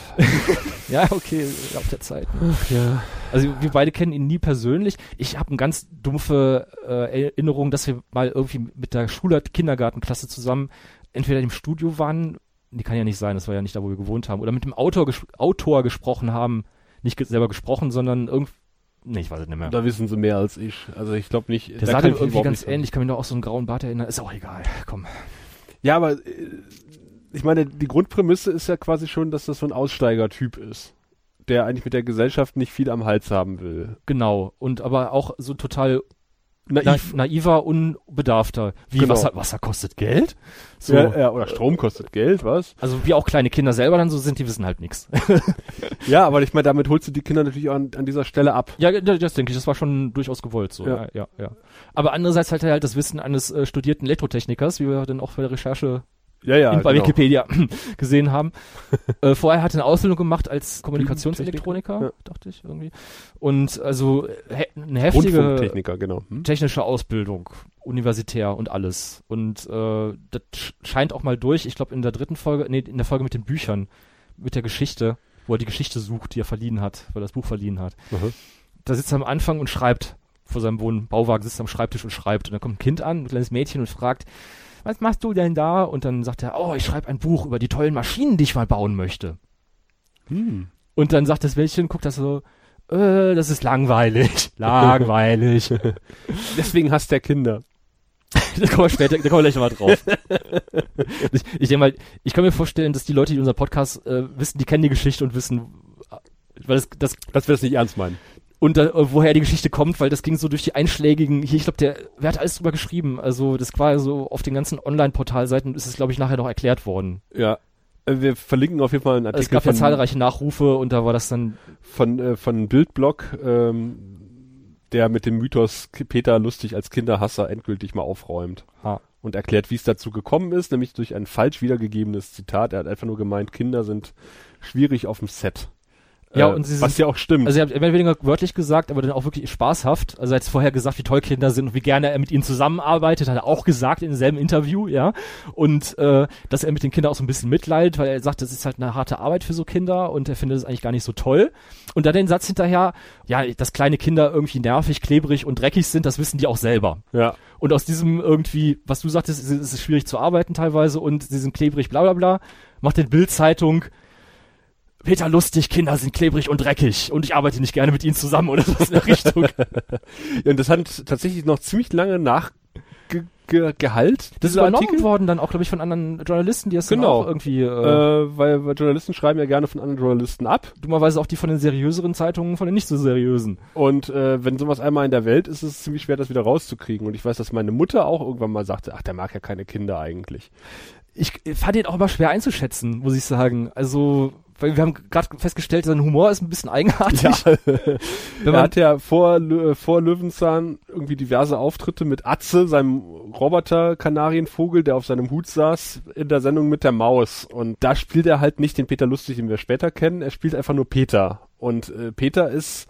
Ja, okay, auf der Zeit. Ne?
Ach, ja.
Also wir beide kennen ihn nie persönlich. Ich habe eine ganz dumpfe äh, Erinnerung, dass wir mal irgendwie mit der Schule, Kindergartenklasse zusammen entweder im Studio waren, die kann ja nicht sein, das war ja nicht da, wo wir gewohnt haben, oder mit dem Autor, ges- Autor gesprochen haben, nicht ge- selber gesprochen, sondern irgendwie, nee, ich weiß es nicht mehr.
Da wissen sie mehr als ich. Also ich glaube nicht.
Der
da
sah
kann
dem
ich mich
irgendwie
überhaupt
ganz
nicht sagen.
ähnlich, ich kann mich noch auch so einen grauen Bart erinnern, ist auch egal, komm.
Ja, aber äh, ich meine, die Grundprämisse ist ja quasi schon, dass das so ein Aussteigertyp ist, der eigentlich mit der Gesellschaft nicht viel am Hals haben will.
Genau, und aber auch so total
Naiv.
na, naiver, unbedarfter. Wie,
Genau.
Wasser, Wasser kostet Geld? So.
Ja, ja, oder Strom kostet Geld, was?
Also wie auch kleine Kinder selber dann so sind, die wissen halt nichts.
Ja, aber ich meine, damit holst du die Kinder natürlich auch an, an dieser Stelle ab.
Ja, das denke ich, das war schon durchaus gewollt so. Ja,
Ja.
ja, ja. Aber andererseits hat er halt das Wissen eines äh, studierten Elektrotechnikers, wie wir dann auch bei der Recherche
Ja, ja.
in, bei
genau.
Wikipedia gesehen haben. äh, vorher hat er eine Ausbildung gemacht als Kommunikationselektroniker,
Ja.
dachte ich irgendwie. Und also he eine heftige
Rundfunktechniker, genau. Hm?
technische Ausbildung, universitär und alles. Und äh, das sch- scheint auch mal durch. Ich glaube in der dritten Folge, nee, in der Folge mit den Büchern, mit der Geschichte, wo er die Geschichte sucht, die er verliehen hat, weil er das Buch verliehen hat.
Mhm.
Da sitzt er am Anfang und schreibt vor seinem Wohn Bauwagen, sitzt am Schreibtisch und schreibt. Und dann kommt ein Kind an, ein kleines Mädchen und fragt, was machst du denn da? Und dann sagt er, oh, ich schreibe ein Buch über die tollen Maschinen, die ich mal bauen möchte.
Hm.
Und dann sagt das Mädchen, guckt das so, äh, das ist langweilig, langweilig.
Deswegen hasst der Kinder.
Da kommen wir später, da kommen wir gleich nochmal drauf. ich, ich denke mal, ich kann mir vorstellen, dass die Leute, die unseren Podcast äh, wissen, die kennen die Geschichte und wissen, weil das, das
Dass wir das nicht ernst meinen.
und da, woher die Geschichte kommt, weil das ging so durch die einschlägigen, hier, ich glaube, der, wer hat alles drüber geschrieben? Also das war so auf den ganzen Online-Portalseiten ist es, glaube ich, nachher noch erklärt worden.
Ja. Äh, Wir verlinken auf jeden Fall einen Artikel
Es gab ja
von,
zahlreiche Nachrufe und da war das dann,
von, äh, von Bildblog, ähm, der mit dem Mythos K- Peter Lustig als Kinderhasser endgültig mal aufräumt.
ha,
Und erklärt, wie es dazu gekommen ist, nämlich durch ein falsch wiedergegebenes Zitat. Er hat einfach nur gemeint, Kinder sind schwierig auf dem Set.
Ja,
äh,
und sie
was
sind-
ja auch stimmt.
also er hat mehr oder weniger wörtlich gesagt, aber dann auch wirklich spaßhaft. Also er hat vorher gesagt, wie toll Kinder sind und wie gerne er mit ihnen zusammenarbeitet, hat er auch gesagt in demselben Interview, ja. Und äh, dass er mit den Kindern auch so ein bisschen mitleidet, weil er sagt, das ist halt eine harte Arbeit für so Kinder und er findet es eigentlich gar nicht so toll. Und dann den Satz hinterher, ja, dass kleine Kinder irgendwie nervig, klebrig und dreckig sind, das wissen die auch selber.
ja.
Und aus diesem irgendwie, was du sagtest, ist es ist schwierig zu arbeiten teilweise und sie sind klebrig, bla bla bla, macht den Bild-Zeitung, Peter Lustig, Kinder sind klebrig und dreckig und ich arbeite nicht gerne mit ihnen zusammen oder so in der Richtung.
Ja, und das hat tatsächlich noch ziemlich lange nachgehalt. Ge Gehalt,
Das ist
dieser
übernommen
Artikel.
worden dann auch, glaube ich, von anderen Journalisten, die das dann
Genau.
auch irgendwie, äh,
Äh, weil, weil Journalisten schreiben ja gerne von anderen Journalisten ab.
dummerweise auch die von den seriöseren Zeitungen, von den nicht so seriösen.
Und äh, wenn sowas einmal in der Welt ist, ist es ziemlich schwer, das wieder rauszukriegen. Und ich weiß, dass meine Mutter auch irgendwann mal sagte, ach, der mag ja keine Kinder eigentlich.
Ich fand ihn auch immer schwer einzuschätzen, muss ich sagen. Also, weil wir haben gerade festgestellt, sein Humor ist ein bisschen eigenartig. Wenn
er
man,
hat ja vor, Lö- vor Löwenzahn irgendwie diverse Auftritte mit Atze, seinem Roboter-Kanarienvogel, der auf seinem Hut saß, in der Sendung mit der Maus. Und da spielt er halt nicht den Peter Lustig, den wir später kennen. Er spielt einfach nur Peter. Und äh, Peter ist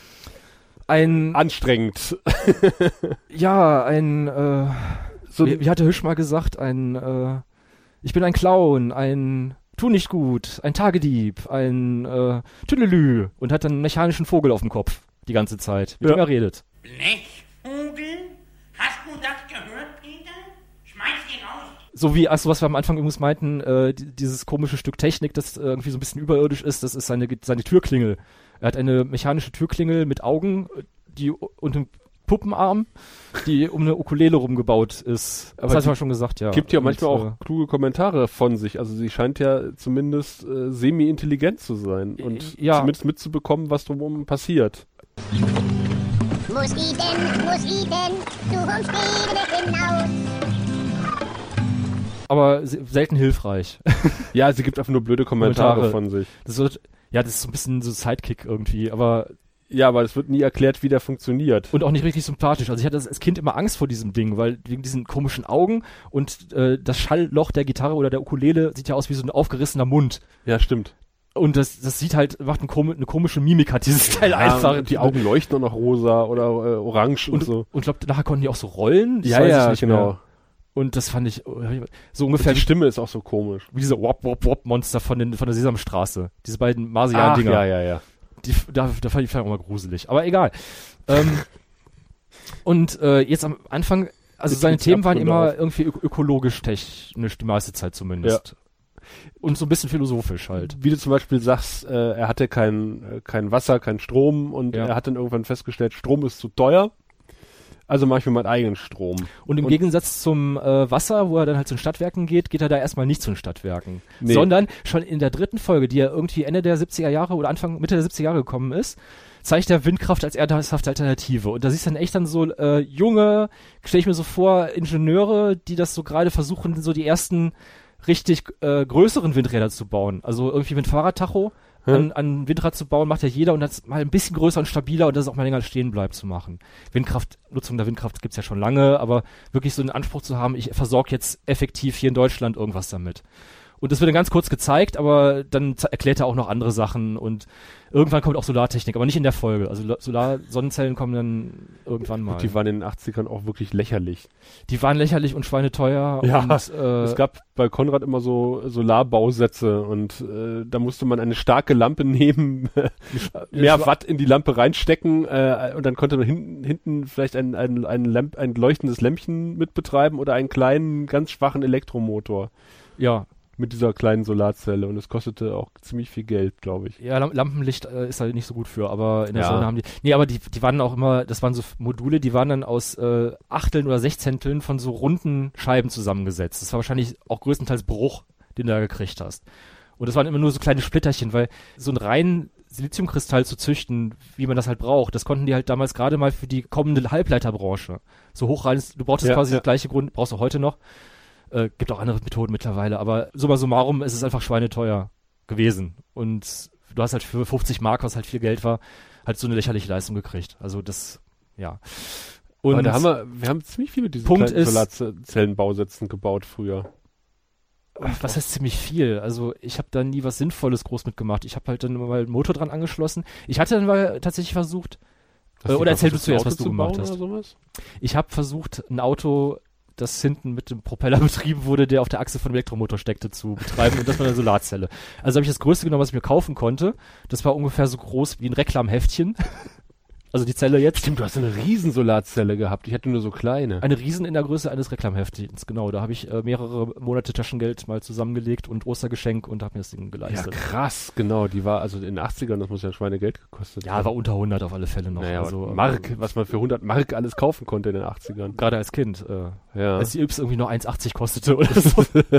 ein,
anstrengend.
ja, ein, äh,
So,
wie, wie hat der Hüsch mal gesagt, ein, äh, ich bin ein Clown, ein Tu nicht gut, ein Tagedieb, ein äh, Tüdelü und hat dann einen mechanischen Vogel auf dem Kopf die ganze Zeit, mit
ja.
dem er redet.
Blechvogel? Hast du das gehört, Peter? Schmeiß ihn raus!
So wie, also was wir am Anfang übrigens meinten, äh, dieses komische Stück Technik, das äh, irgendwie so ein bisschen überirdisch ist, das ist seine, seine Türklingel. Er hat eine mechanische Türklingel mit Augen, die und einem Puppenarm, die um eine Ukulele rumgebaut ist. Das
Aber
hat man schon gesagt, ja.
Gibt ja
und,
manchmal auch
äh,
kluge Kommentare von sich. Also sie scheint ja zumindest äh, semi-intelligent zu sein und
ja.
zumindest mitzubekommen, was drumherum passiert.
Muss i denn, muss i denn, du kommst wieder hinaus.
Aber se- selten hilfreich.
Ja, sie gibt einfach nur blöde Kommentare,
Kommentare.
von sich.
Das wird, ja, das ist so ein bisschen so Sidekick irgendwie, aber
Ja, aber es wird nie erklärt, wie der funktioniert.
und auch nicht richtig sympathisch. Also ich hatte als Kind immer Angst vor diesem Ding, weil wegen diesen komischen Augen und äh, das Schallloch der Gitarre oder der Ukulele sieht ja aus wie so ein aufgerissener Mund.
Ja, stimmt.
Und das, das sieht halt, macht ein komi- eine komische Mimik, hat dieses Teil
Ja,
einfach.
die Augen leuchten auch noch rosa oder äh, orange und,
und,
so.
und ich glaube, nachher konnten die auch so rollen. Das
Ja,
weiß
ja,
ich nicht
genau.
mehr. Und das fand ich so
Und
ungefähr
die Stimme ist auch so komisch.
wie diese Wop-Wop-Wop-Monster von, den, von der Sesamstraße. Diese beiden
Ach,
Marsian-Dinger.
ja, ja, ja.
Die, da, da fand ich vielleicht auch mal gruselig. Aber egal. ähm, und äh, jetzt am Anfang, also
Jetzt
seine
gibt's
Themen waren
Abgründe
immer
auf.
irgendwie ök- ökologisch technisch, die meiste Zeit zumindest. Und so ein bisschen philosophisch halt.
Wie du zum Beispiel sagst, äh, er hatte kein, äh, kein Wasser, kein Strom und
Ja.
er hat dann irgendwann festgestellt, Strom ist zu teuer. Also mache ich mir meinen eigenen Strom.
Und im
Und-
Gegensatz zum äh, Wasser, wo er dann halt zu den Stadtwerken geht, geht er da erstmal nicht zu den Stadtwerken.
Nee.
Sondern schon in der dritten Folge, die ja irgendwie Ende der siebziger Jahre oder Anfang, Mitte der siebziger Jahre gekommen ist, zeigt er Windkraft als ernsthafte Alternative. Und da siehst du dann echt dann so äh, junge, stelle ich mir so vor, Ingenieure, die das so gerade versuchen, so die ersten richtig äh, größeren Windräder zu bauen. Also irgendwie mit Fahrradtacho an, an Windrad zu bauen, macht ja jeder und das mal ein bisschen größer und stabiler und das auch mal länger stehen bleibt zu machen. Windkraft, Nutzung der Windkraft gibt's ja schon lange, aber wirklich so einen Anspruch zu haben, ich versorge jetzt effektiv hier in Deutschland irgendwas damit. Und das wird dann ganz kurz gezeigt, aber dann ze- erklärt er auch noch andere Sachen und irgendwann kommt auch Solartechnik, aber nicht in der Folge. Also Lo- Solar-Sonnenzellen kommen dann irgendwann mal.
Und die waren in den achtzigern auch wirklich lächerlich.
Die waren lächerlich und schweineteuer.
Ja,
und, äh,
Es gab bei Konrad immer so Solarbausätze und äh, da musste man eine starke Lampe nehmen, mehr Watt in die Lampe reinstecken äh, und dann konnte man hinten, hinten vielleicht ein, ein, ein, Lamp, ein leuchtendes Lämpchen mit betreiben oder einen kleinen, ganz schwachen Elektromotor
ja,
mit dieser kleinen Solarzelle und es kostete auch ziemlich viel Geld, glaube ich.
Ja, Lam- Lampenlicht äh, ist halt nicht so gut für, aber in der
Ja.
Sonne haben die. Nee, aber die, die waren auch immer, das waren so F- Module, die waren dann aus äh, Achteln oder Sechzehnteln von so runden Scheiben zusammengesetzt. Das war wahrscheinlich auch größtenteils Bruch, den du da gekriegt hast. Und das waren immer nur so kleine Splitterchen, weil so einen reinen Siliziumkristall zu züchten, wie man das halt braucht, das konnten die halt damals gerade mal für die kommende Halbleiterbranche. So hochreines, du brauchst
Ja,
quasi
ja.
das gleiche Grund, brauchst du heute noch. Äh, gibt auch andere Methoden mittlerweile, aber summa summarum ist es einfach schweineteuer gewesen. Und du hast halt für fünfzig Mark, was halt viel Geld war, halt so eine lächerliche Leistung gekriegt. Also das, ja. Und
Aber da haben wir, wir haben ziemlich viel mit diesen
Punkt
kleinen
ist-
Solarzellenbausätzen gebaut früher.
was heißt ziemlich viel? Also ich habe da nie was Sinnvolles groß mitgemacht. Ich habe halt dann mal einen Motor dran angeschlossen. Ich hatte dann mal tatsächlich versucht,
Hast
äh,
du
oder erzähl du
versucht, ein
zuerst,
Auto
was du
zu
gemacht
bauen
hast.
oder sowas?
Ich habe versucht, ein Auto, das hinten mit dem Propeller betrieben wurde, der auf der Achse von dem Elektromotor steckte, zu betreiben und das war eine Solarzelle. Also habe ich das Größte genommen, was ich mir kaufen konnte. Das war ungefähr so groß wie ein Reklamheftchen. Also die Zelle jetzt.
Stimmt, du hast eine riesen Solarzelle gehabt. Ich hatte nur so kleine.
Eine Riesen in der Größe eines Reklamheftchens, genau. Da habe ich äh, mehrere Monate Taschengeld mal zusammengelegt und Ostergeschenk und habe mir das Ding
Ja,
geleistet.
krass, genau. Die war also in den achtzigern, das muss ja ein Schweinegeld gekostet
Ja,
haben.
war unter hundert auf alle Fälle noch.
Naja,
also,
Mark,
äh,
was man für hundert Mark alles kaufen konnte in den achtzigern.
Gerade als Kind. Äh,
Ja.
Als die Yps irgendwie nur eins achtzig kostete oder so.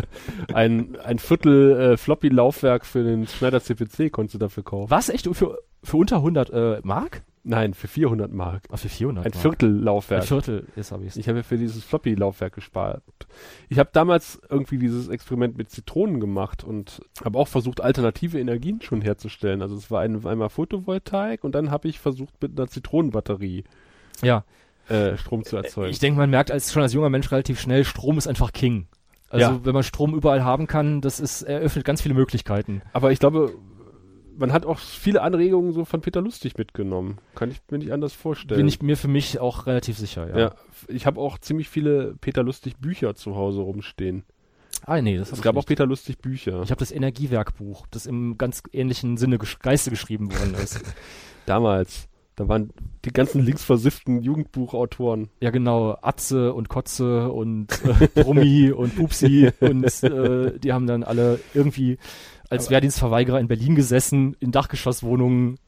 ein, ein Viertel äh, Floppy-Laufwerk für den Schneider C P C konntest du dafür kaufen.
Was? Echt? Für, für unter hundert äh, Mark?
Nein, für vierhundert Mark.
Ach, für vierhundert
Ein
Mark.
Viertel-Laufwerk.
Ein Viertel, jetzt habe ich es.
Ich habe ja für dieses Floppy-Laufwerk gespart. Ich habe damals irgendwie dieses Experiment mit Zitronen gemacht und habe auch versucht, alternative Energien schon herzustellen. Also es war ein, einmal Photovoltaik und dann habe ich versucht, mit einer Zitronenbatterie
Ja.
äh, Strom zu erzeugen.
Ich denke, man merkt als schon als junger Mensch relativ schnell, Strom ist einfach King. Also
Ja.
wenn man Strom überall haben kann, das ist eröffnet ganz viele Möglichkeiten.
Aber ich glaube, man hat auch viele Anregungen so von Peter Lustig mitgenommen. Kann ich mir nicht anders vorstellen.
Bin ich mir für mich auch relativ sicher, ja.
ja. Ich habe auch ziemlich viele Peter Lustig Bücher zu Hause rumstehen.
Ah, nee, das
Es gab auch Peter Lustig Bücher.
Ich habe das Energiewerkbuch, das im ganz ähnlichen Sinne ges- Geiste geschrieben worden ist.
Damals. Da waren die ganzen linksversifften Jugendbuchautoren.
Ja, genau. Atze und Kotze und äh, Brummi und Pupsi und äh, die haben dann alle irgendwie als Wehrdienstverweigerer in Berlin gesessen, in Dachgeschosswohnungen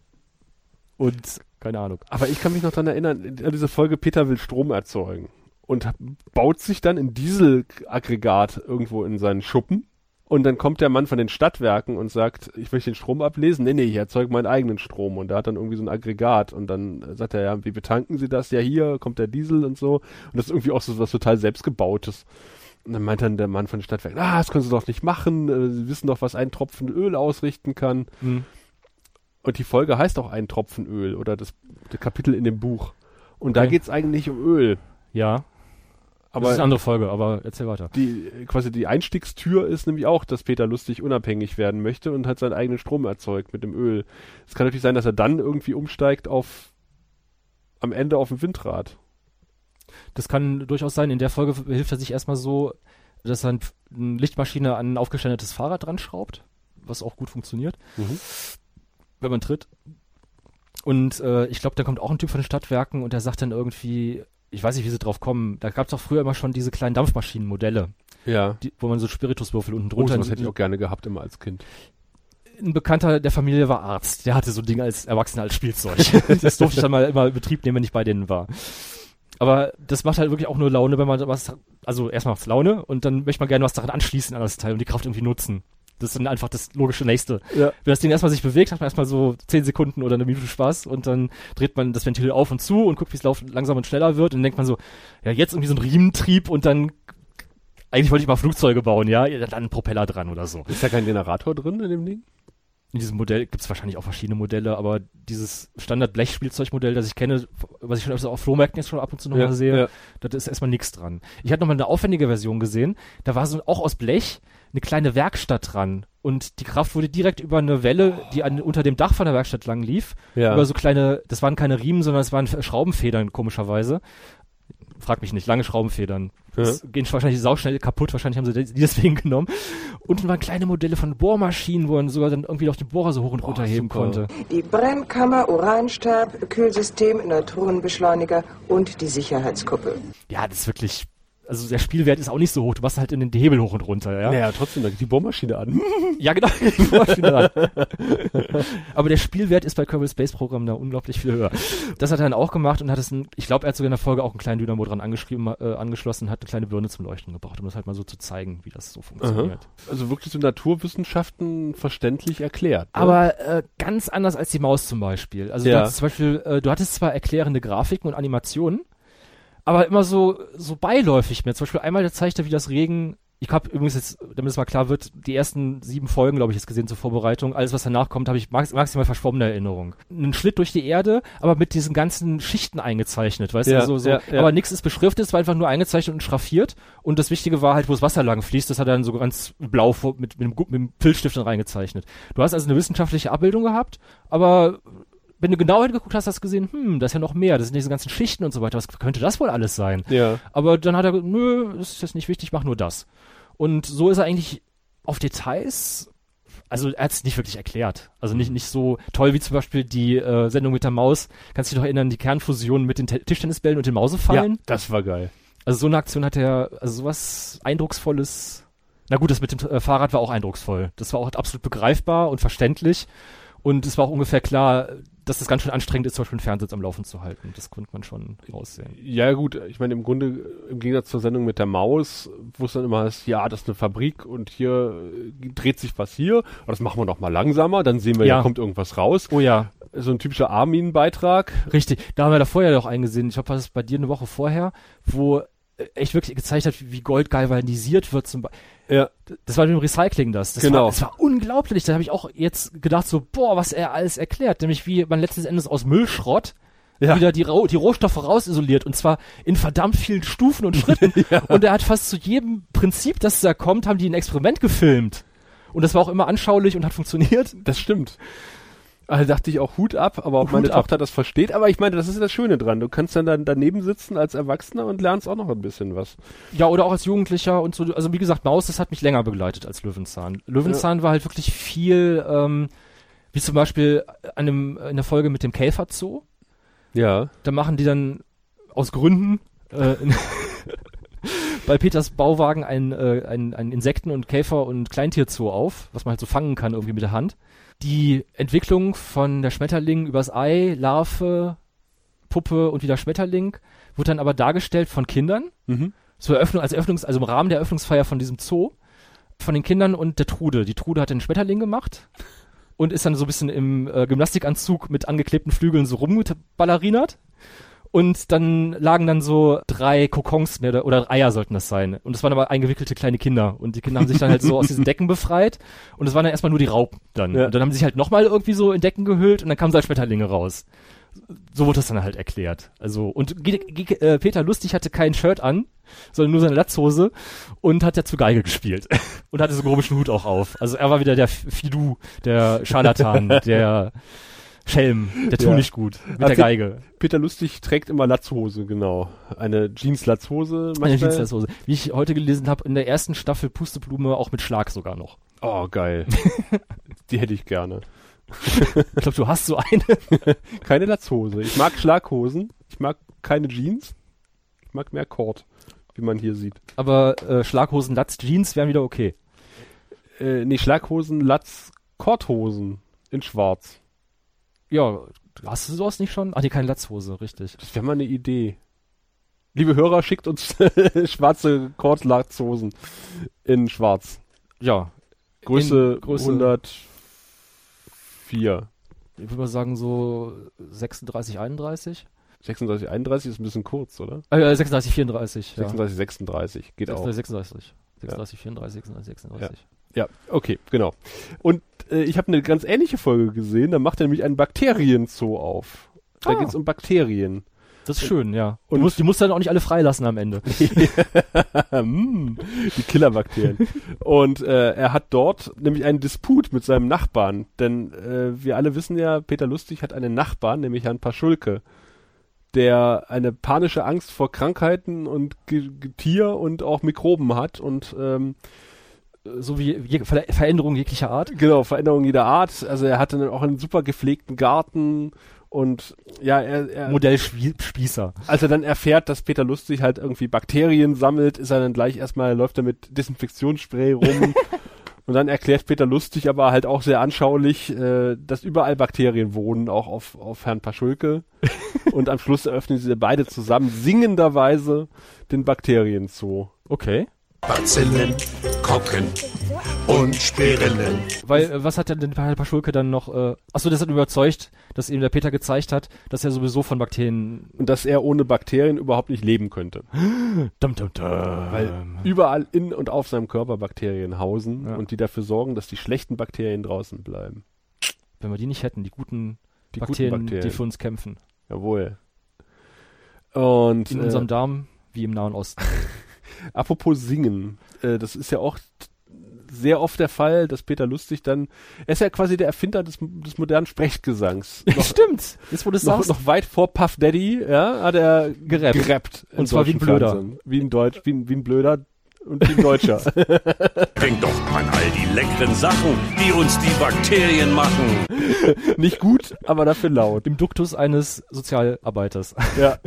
und keine Ahnung.
Aber ich kann mich noch daran erinnern, an diese Folge Peter will Strom erzeugen und baut sich dann ein Dieselaggregat irgendwo in seinen Schuppen. Und dann kommt der Mann von den Stadtwerken und sagt, ich möchte den Strom ablesen. Nee, nee, ich erzeuge meinen eigenen Strom. Und der hat dann irgendwie so ein Aggregat. Und dann sagt er, ja, wie betanken Sie das? Ja, hier kommt der Diesel und so. Und das ist irgendwie auch so was total selbstgebautes. Und dann meint dann der Mann von den Stadtwerken, ah, das können Sie doch nicht machen. Sie wissen doch, was ein Tropfen Öl ausrichten kann.
Mhm.
Und die Folge heißt auch ein Tropfen Öl oder das, das Kapitel in dem Buch. Und
Okay.
da geht's eigentlich um Öl.
Ja,
Aber
das ist eine andere Folge, aber erzähl weiter.
die quasi die Einstiegstür ist nämlich auch, dass Peter Lustig unabhängig werden möchte und hat seinen eigenen Strom erzeugt mit dem Öl. Es kann natürlich sein, dass er dann irgendwie umsteigt auf am Ende auf ein Windrad.
Das kann durchaus sein. In der Folge hilft er sich erstmal so, dass er eine Lichtmaschine an ein aufgeständetes Fahrrad dran schraubt, was auch gut funktioniert,
Mhm.
wenn man tritt. Und äh, ich glaube, da kommt auch ein Typ von den Stadtwerken und der sagt dann irgendwie, ich weiß nicht, wie sie drauf kommen, da gab es doch früher immer schon diese kleinen Dampfmaschinenmodelle,
Ja.
die, wo man so Spirituswürfel unten
Oh,
drunter...
sowas hätte ich auch gerne gehabt immer als Kind.
Ein Bekannter der Familie war Arzt, der hatte so Dinge als Erwachsener als Spielzeug. Das durfte ich dann mal immer in Betrieb nehmen, wenn ich bei denen war. Aber das macht halt wirklich auch nur Laune, wenn man was, also erstmal macht's Laune und dann möchte man gerne was daran anschließen an das Teil und die Kraft irgendwie nutzen. Das ist dann einfach das logische Nächste.
Ja.
Wenn das Ding erstmal sich bewegt, hat man erstmal so zehn Sekunden oder eine Minute Spaß und dann dreht man das Ventil auf und zu und guckt, wie es lauf- langsam und schneller wird und dann denkt man so, ja, jetzt irgendwie so ein Riementrieb und dann, eigentlich wollte ich mal Flugzeuge bauen, ja, dann einen Propeller dran oder so.
Ist da kein Generator drin in dem Ding?
In diesem Modell gibt es wahrscheinlich auch verschiedene Modelle, aber dieses Standard-Blech-Spielzeugmodell, das ich kenne, was ich schon öfter auf Flohmärkten jetzt schon ab und zu nochmal
Ja,
sehe,
ja.
da ist erstmal nichts dran. Ich hatte nochmal eine aufwendige Version gesehen, da war so auch aus Blech eine kleine Werkstatt dran und die Kraft wurde direkt über eine Welle, die an, unter dem Dach von der Werkstatt lang lief,
Ja.
über so kleine, das waren keine Riemen, sondern es waren Schraubenfedern, komischerweise. Frag mich nicht, lange Schraubenfedern. Das gehen wahrscheinlich sauschnell kaputt, wahrscheinlich haben sie die deswegen genommen. Unten waren kleine Modelle von Bohrmaschinen, wo man sogar dann irgendwie auch den Bohrer so hoch und runter heben
super.
konnte.
Die Brennkammer, Uranstab, Kühlsystem, Neutronenbeschleuniger und die Sicherheitskuppel.
Ja, das ist wirklich, also der Spielwert ist auch nicht so hoch, du machst halt in den Hebel hoch und runter, ja.
Naja, trotzdem, da geht die Bohrmaschine an.
Ja, genau, die Bohrmaschine ran. Aber der Spielwert ist bei Kerbal Space Program da unglaublich viel höher. Das hat er dann auch gemacht und hat es, ein, ich glaube, er hat sogar in der Folge auch einen kleinen Dynamo dran angeschrieben, äh, angeschlossen, hat eine kleine Birne zum Leuchten gebracht, um das halt mal so zu zeigen, wie das so funktioniert.
Aha. Also wirklich so Naturwissenschaften verständlich erklärt. Ne?
Aber äh, ganz anders als die Maus zum Beispiel. Also
Ja.
du hattest zum Beispiel, äh, du hattest zwar erklärende Grafiken und Animationen, aber immer so so beiläufig mehr. Zum Beispiel einmal der zeigte, wie das Regen. Ich habe übrigens jetzt, damit es mal klar wird, die ersten sieben Folgen, glaube ich, jetzt gesehen zur Vorbereitung. Alles, was danach kommt, habe ich max maximal verschwommene Erinnerung. Ein Schnitt durch die Erde, aber mit diesen ganzen Schichten eingezeichnet, weißt
Ja,
du? So, so.
ja, ja.
Aber nichts ist beschriftet, es war einfach nur eingezeichnet und schraffiert. Und das Wichtige war halt, wo das Wasser lang fließt, das hat er dann so ganz blau vor, mit, mit, dem, Gu- mit dem Filzstift dann reingezeichnet. Du hast also eine wissenschaftliche Abbildung gehabt, aber wenn du genau hingeguckt hast, hast du gesehen, hm, da ist ja noch mehr, das sind diese ganzen Schichten und so weiter, was könnte das wohl alles sein?
Ja.
Aber dann hat er gesagt, nö, das ist jetzt nicht wichtig, mach nur das. Und so ist er eigentlich auf Details, also er hat es nicht wirklich erklärt. Also nicht, nicht so toll wie zum Beispiel die äh, Sendung mit der Maus. Kannst du dich noch erinnern, die Kernfusion mit den T- Tischtennisbällen und den Mausefallen?
Ja, das war geil.
Also so eine Aktion hat er, also sowas Eindrucksvolles. Na gut, das mit dem äh, Fahrrad war auch eindrucksvoll. Das war auch absolut begreifbar und verständlich. Und es war auch ungefähr klar, dass es ganz schön anstrengend ist, zum Beispiel einen Fernseher am Laufen zu halten. Das konnte man schon raussehen.
Ja gut, ich meine im Grunde, im Gegensatz zur Sendung mit der Maus, wo es dann immer heißt, ja, das ist eine Fabrik und hier äh, dreht sich was hier, aber das machen wir doch mal langsamer, dann sehen wir,
Ja.
da kommt irgendwas raus.
Oh ja.
So ein typischer Armin-Beitrag.
Richtig, da haben wir da vorher doch eingesehen. Ich glaube, was ist bei dir eine Woche vorher, wo äh, echt wirklich gezeigt hat, wie Gold galvanisiert wird zum Beispiel.
Ja.
Das war mit dem Recycling das. Das
Genau.
War, das war unglaublich. Da habe ich auch jetzt gedacht so, boah, was er alles erklärt. Nämlich wie man letzten Endes aus Müllschrott
Ja.
wieder die, Rau- die Rohstoffe rausisoliert. Und zwar in verdammt vielen Stufen und Schritten.
Ja.
Und er hat fast zu jedem Prinzip, das da kommt, haben die ein Experiment gefilmt. Und das war auch immer anschaulich und hat funktioniert.
Das stimmt. Also dachte ich auch Hut ab, aber ob
Hut
meine
ab.
Tochter das versteht. Aber ich meine, das ist das Schöne dran. Du kannst dann, dann daneben sitzen als Erwachsener und lernst auch noch ein bisschen was.
Ja, oder auch als Jugendlicher und so. Also wie gesagt, Maus, das hat mich länger begleitet als Löwenzahn. Löwenzahn ja. war halt wirklich viel, ähm, wie zum Beispiel an einem, in der Folge mit dem Käferzoo.
Ja.
Da machen die dann aus Gründen äh, in bei Peters Bauwagen ein, äh, ein, ein Insekten- und Käfer- und Kleintierzoo auf, was man halt so fangen kann irgendwie mit der Hand. Die Entwicklung von der Schmetterling übers Ei, Larve, Puppe und wieder Schmetterling wurde dann aber dargestellt von Kindern.
Mhm.
Zur Eröffnung, als Eröffnungs-, also im Rahmen der Eröffnungsfeier von diesem Zoo, von den Kindern und der Trude. Die Trude hat den Schmetterling gemacht und ist dann so ein bisschen im äh, Gymnastikanzug mit angeklebten Flügeln so rumgeballerinert. Und dann lagen dann so drei Kokons mehr oder, oder Eier sollten das sein. Und das waren aber eingewickelte kleine Kinder. Und die Kinder haben sich dann halt so aus diesen Decken befreit. Und es waren dann erstmal nur die Raupen dann. Ja. Und dann haben sie sich halt nochmal irgendwie so in Decken gehüllt und dann kamen so halt Schmetterlinge raus. So wurde das dann halt erklärt. Also, und G- G- äh, Peter Lustig hatte kein Shirt an, sondern nur seine Latzhose und hat dazu Geige gespielt. Und hatte so einen komischen Hut auch auf. Also er war wieder der Fidu, der Scharlatan, der Schelm, der tut
ja.
nicht gut mit
Aber
der Geige.
Peter Lustig trägt immer Latzhose, genau. Eine Jeans-Latzhose.
Eine Jeans-Latzhose. Wie ich heute gelesen habe, in der ersten Staffel Pusteblume auch mit Schlag sogar noch.
Oh, geil. Die hätte ich gerne.
Ich glaube, du hast so eine.
Keine Latzhose. Ich mag Schlaghosen. Ich mag keine Jeans. Ich mag mehr Kord, wie man hier sieht.
Aber äh, Schlaghosen, Latz, Jeans wären wieder okay.
Äh, nee, Schlaghosen, Latz, Kordhosen in schwarz.
Ja, hast du sowas nicht schon? Ach nee, keine Latzhose, richtig.
Das wäre mal eine Idee. Liebe Hörer, schickt uns schwarze Kordlatzhosen in schwarz.
Ja.
Größe,
in Größe
hundertvier.
Ich würde mal sagen so sechsunddreißig, einunddreißig.
sechsunddreißig, einunddreißig ist ein bisschen kurz, oder?
Äh, sechsunddreißig, vierunddreißig.
sechsunddreißig, sechsunddreißig, geht auch.
sechsunddreißig, sechsunddreißig, vierunddreißig, sechsunddreißig, sechsunddreißig.
Ja, ja, okay, genau. Und äh, ich habe eine ganz ähnliche Folge gesehen, da macht er nämlich einen Bakterienzoo auf. Da
ah.
geht's um Bakterien.
Das ist schön, ja. Und du musst, die musst du dann auch nicht alle freilassen am Ende.
Die Killerbakterien. Und äh, er hat dort nämlich einen Disput mit seinem Nachbarn. Denn äh, wir alle wissen ja, Peter Lustig hat einen Nachbarn, nämlich Herrn Paschulke, der eine panische Angst vor Krankheiten und Ge- Getier und auch Mikroben hat. Und ähm,
so wie je, Ver- Veränderungen jeglicher Art.
Genau, Veränderungen jeder Art. Also er hatte dann auch einen super gepflegten Garten. Und ja, er, er
Modellspießer.
Als er dann erfährt, dass Peter Lustig halt irgendwie Bakterien sammelt, ist er dann gleich erstmal, läuft er mit Desinfektionsspray rum. Und dann erklärt Peter Lustig aber halt auch sehr anschaulich, äh, dass überall Bakterien wohnen, auch auf, auf Herrn Paschulke. Und am Schluss eröffnen sie beide zusammen singenderweise den Bakterienzoo.
Okay.
Bazillen, Kokken und Spirillen.
Weil, äh, was hat denn Herr Paschulke dann noch, äh, achso, das hat ihn überzeugt, dass ihm der Peter gezeigt hat, dass er sowieso von Bakterien...
Und dass er ohne Bakterien überhaupt nicht leben könnte.
Dum, dum, dum.
Weil überall in und auf seinem Körper Bakterien hausen
ja.
und die dafür sorgen, dass die schlechten Bakterien draußen bleiben.
Wenn wir die nicht hätten, die guten,
die
Bakterien,
guten Bakterien,
die für uns kämpfen.
Jawohl. Und
in
äh,
unserem Darm wie im Nahen Osten.
Apropos Singen, äh, das ist ja auch t- sehr oft der Fall, dass Peter Lustig dann, er ist ja quasi der Erfinder des, des modernen Sprechgesangs. Noch,
Stimmt, jetzt wo du es
noch,
sagst.
noch weit vor Puff Daddy, ja, hat er
gerappt.
gerappt
und zwar wie ein Blöder.
Fernsehen. Wie ein Deutsch, wie ein, wie ein Blöder und wie ein Deutscher.
Denk doch an all die leckeren Sachen, die uns die Bakterien machen.
Nicht gut, aber dafür laut.
Im Duktus eines Sozialarbeiters.
Ja.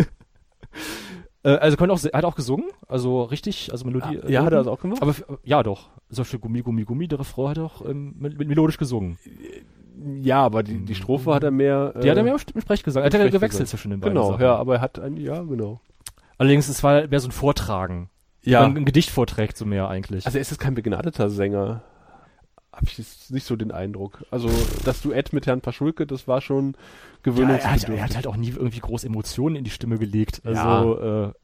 Äh, also konnte auch, er hat auch gesungen, also richtig, also Melodie.
Ah, ja, hat er das auch gemacht?
Aber ja, doch. Zum Beispiel Gummi, Gummi, Gummi, der Refrain hat auch ähm, mel- melodisch gesungen.
Ja, aber die, die Strophe hat er mehr...
Die
äh,
hat er mehr im Sprechgesang. Er hat ja gewechselt zwischen den beiden
Genau,
Sachen.
ja, aber er hat ein, ja, genau.
Allerdings, es war mehr so ein Vortragen.
Ja.
Man ein Gedicht vorträgt, so mehr eigentlich.
Also er ist jetzt kein begnadeter Sänger. Hab ich jetzt nicht so den Eindruck. Also das Duett mit Herrn Paschulke, das war schon gewöhnungsbedürftig.
Ja, er, hat, er hat halt auch nie irgendwie groß Emotionen in die Stimme gelegt. Also,
ja. äh,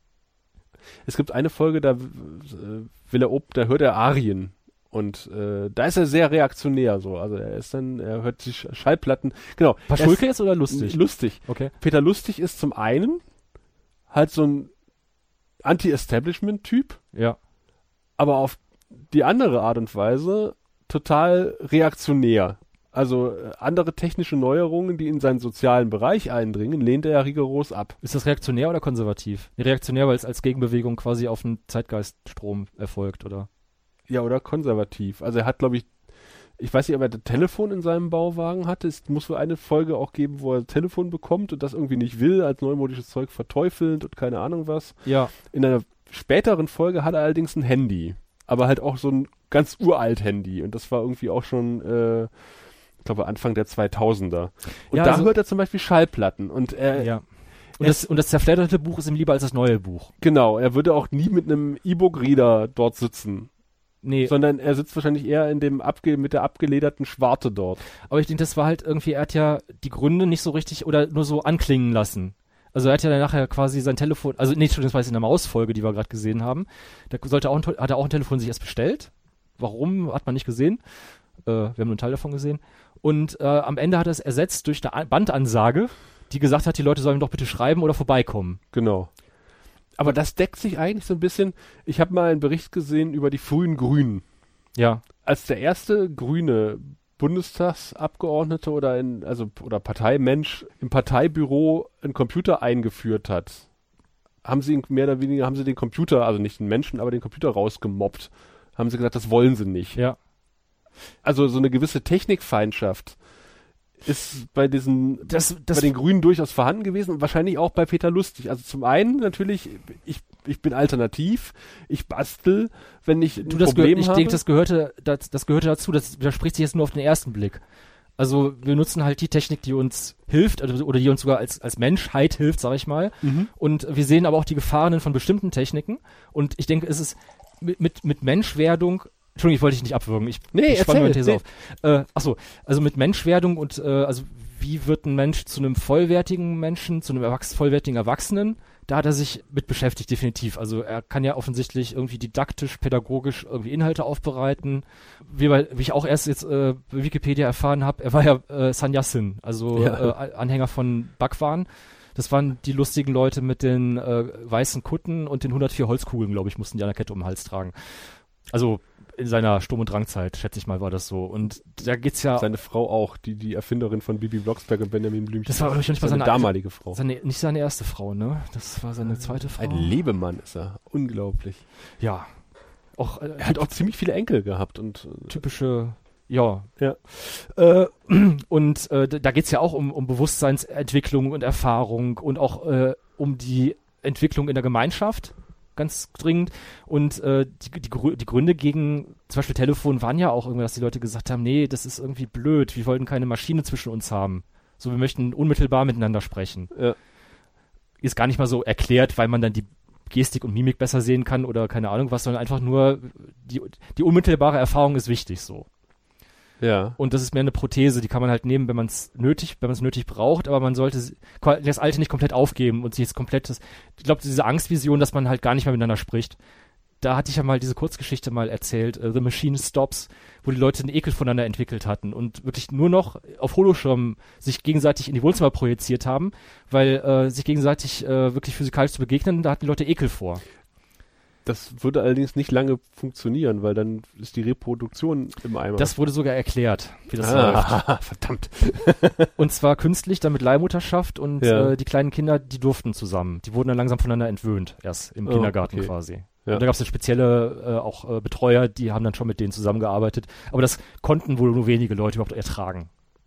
es gibt eine Folge, da äh, will er ob, da hört er Arien. Und äh, da ist er sehr reaktionär so. Also er ist dann, er hört sich Schallplatten. Genau.
Paschulke jetzt oder Lustig?
Lustig.
Okay.
Peter Lustig ist zum einen halt so ein Anti-Establishment-Typ.
Ja.
Aber auf die andere Art und Weise total reaktionär. Also äh, andere technische Neuerungen, die in seinen sozialen Bereich eindringen, lehnt er ja rigoros ab.
Ist das reaktionär oder konservativ? Reaktionär, weil es als Gegenbewegung quasi auf einen Zeitgeiststrom erfolgt, oder?
Ja, oder konservativ. Also er hat, glaube ich, ich weiß nicht, ob er das Telefon in seinem Bauwagen hatte. Es muss wohl eine Folge auch geben, wo er ein Telefon bekommt und das irgendwie nicht will, als neumodisches Zeug verteufelnd und keine Ahnung was.
Ja.
In einer späteren Folge hat er allerdings ein Handy. Aber halt auch so ein ganz uralt Handy. Und das war irgendwie auch schon, äh, ich glaube, Anfang der zweitausender. Und
ja,
da
also,
hört er zum Beispiel Schallplatten. Und er...
Ja. Und das, und das zerfledderte Buch ist ihm lieber als das neue Buch.
Genau, er würde auch nie mit einem E-Book-Reader dort sitzen.
Nee.
Sondern er sitzt wahrscheinlich eher in dem abge mit der abgelederten Schwarte dort.
Aber ich denke, das war halt irgendwie, er hat ja die Gründe nicht so richtig oder nur so anklingen lassen. Also er hat ja dann nachher quasi sein Telefon, also nee, Entschuldigung, das war jetzt in der Mausfolge, die wir gerade gesehen haben. Da sollte auch ein, hat er auch ein Telefon sich erst bestellt. Warum, hat man nicht gesehen. Äh, wir haben nur einen Teil davon gesehen. Und äh, am Ende hat er es ersetzt durch eine Bandansage, die gesagt hat, die Leute sollen doch bitte schreiben oder vorbeikommen.
Genau. Aber das deckt sich eigentlich so ein bisschen. Ich habe mal einen Bericht gesehen über die frühen Grünen.
Ja.
Als der erste grüne Bundestagsabgeordnete oder in, also oder Parteimensch im Parteibüro einen Computer eingeführt hat, haben sie ihn mehr oder weniger, haben sie den Computer, also nicht den Menschen, aber den Computer rausgemobbt. Haben sie gesagt, das wollen sie nicht.
Ja.
Also so eine gewisse Technikfeindschaft ist bei diesen,
das, das
bei den Grünen durchaus vorhanden gewesen und wahrscheinlich auch bei Peter Lustig. Also zum einen natürlich, ich, ich bin alternativ, ich bastel, wenn ich ein
du, das
Problem
ich
habe.
denke, das gehörte, das, das gehörte dazu, das widerspricht sich jetzt nur auf den ersten Blick. Also wir nutzen halt die Technik, die uns hilft, also, oder die uns sogar als, als Menschheit hilft, sag ich mal. Mhm. Und wir sehen aber auch die Gefahren von bestimmten Techniken. Und ich denke, es ist mit, mit, mit Menschwerdung. Entschuldigung, ich wollte dich nicht abwürgen. Ich,
nee,
ich spanne meine These
nee.
auf. Äh, achso, also mit Menschwerdung und äh, also wie wird ein Mensch zu einem vollwertigen Menschen, zu einem erwachs- vollwertigen Erwachsenen? Da hat er sich mit beschäftigt, definitiv. Also er kann ja offensichtlich irgendwie didaktisch, pädagogisch irgendwie Inhalte aufbereiten. Wie, bei, wie ich auch erst jetzt äh, bei Wikipedia erfahren habe, er war ja äh, Sannyasin, also ja. äh, Anhänger von Bhagwan. Das waren die lustigen Leute mit den äh, weißen Kutten und den hundertvier Holzkugeln, glaube ich, mussten die an der Kette um den Hals tragen. Also in seiner Sturm- und Drangzeit, schätze ich mal, war das so. Und da geht's ja...
Seine Frau auch, die die Erfinderin von Bibi Blocksberg und Benjamin Blümchen.
Das war glaube ich nicht mal
seine,
seine
damalige Frau.
Seine, nicht seine erste Frau, ne? Das war seine zweite Frau.
Ein Lebemann ist er. Unglaublich.
Ja. Auch, äh,
er hat auch ziemlich viele Enkel gehabt und... Äh,
typische... Ja.
ja.
Äh, und äh, da geht's ja auch um, um Bewusstseinsentwicklung und Erfahrung und auch äh, um die Entwicklung in der Gemeinschaft. Ganz dringend. Und äh, die, die, die Gründe gegen zum Beispiel Telefon waren ja auch irgendwie, dass die Leute gesagt haben, nee, das ist irgendwie blöd, wir wollten keine Maschine zwischen uns haben. So, wir möchten unmittelbar miteinander sprechen.
Ja.
Ist gar nicht mal so erklärt, weil man dann die Gestik und Mimik besser sehen kann oder keine Ahnung was, sondern einfach nur die, die unmittelbare Erfahrung ist wichtig so.
Ja.
Und das ist mehr eine Prothese, die kann man halt nehmen, wenn man es nötig, wenn man es nötig braucht, aber man sollte das Alte nicht komplett aufgeben und sich jetzt komplett, das, ich glaube, diese Angstvision, dass man halt gar nicht mehr miteinander spricht. Da hatte ich ja mal diese Kurzgeschichte mal erzählt, uh, The Machine Stops, wo die Leute einen Ekel voneinander entwickelt hatten und wirklich nur noch auf Holoschirmen sich gegenseitig in die Wohnzimmer projiziert haben, weil äh, sich gegenseitig äh, wirklich physikalisch zu begegnen, da hatten die Leute Ekel vor.
Das würde allerdings nicht lange funktionieren, weil dann ist die Reproduktion im Eimer.
Das wurde sogar erklärt, wie das
ah,
läuft.
Verdammt.
Und zwar künstlich, dann mit Leihmutterschaft und
ja.
äh, die kleinen Kinder, die durften zusammen. Die wurden dann langsam voneinander entwöhnt, erst im
oh,
Kindergarten
okay.
quasi.
Ja.
Und da gab es eine spezielle äh, auch äh, Betreuer, die haben dann schon mit denen zusammengearbeitet. Aber das konnten wohl nur wenige Leute überhaupt ertragen.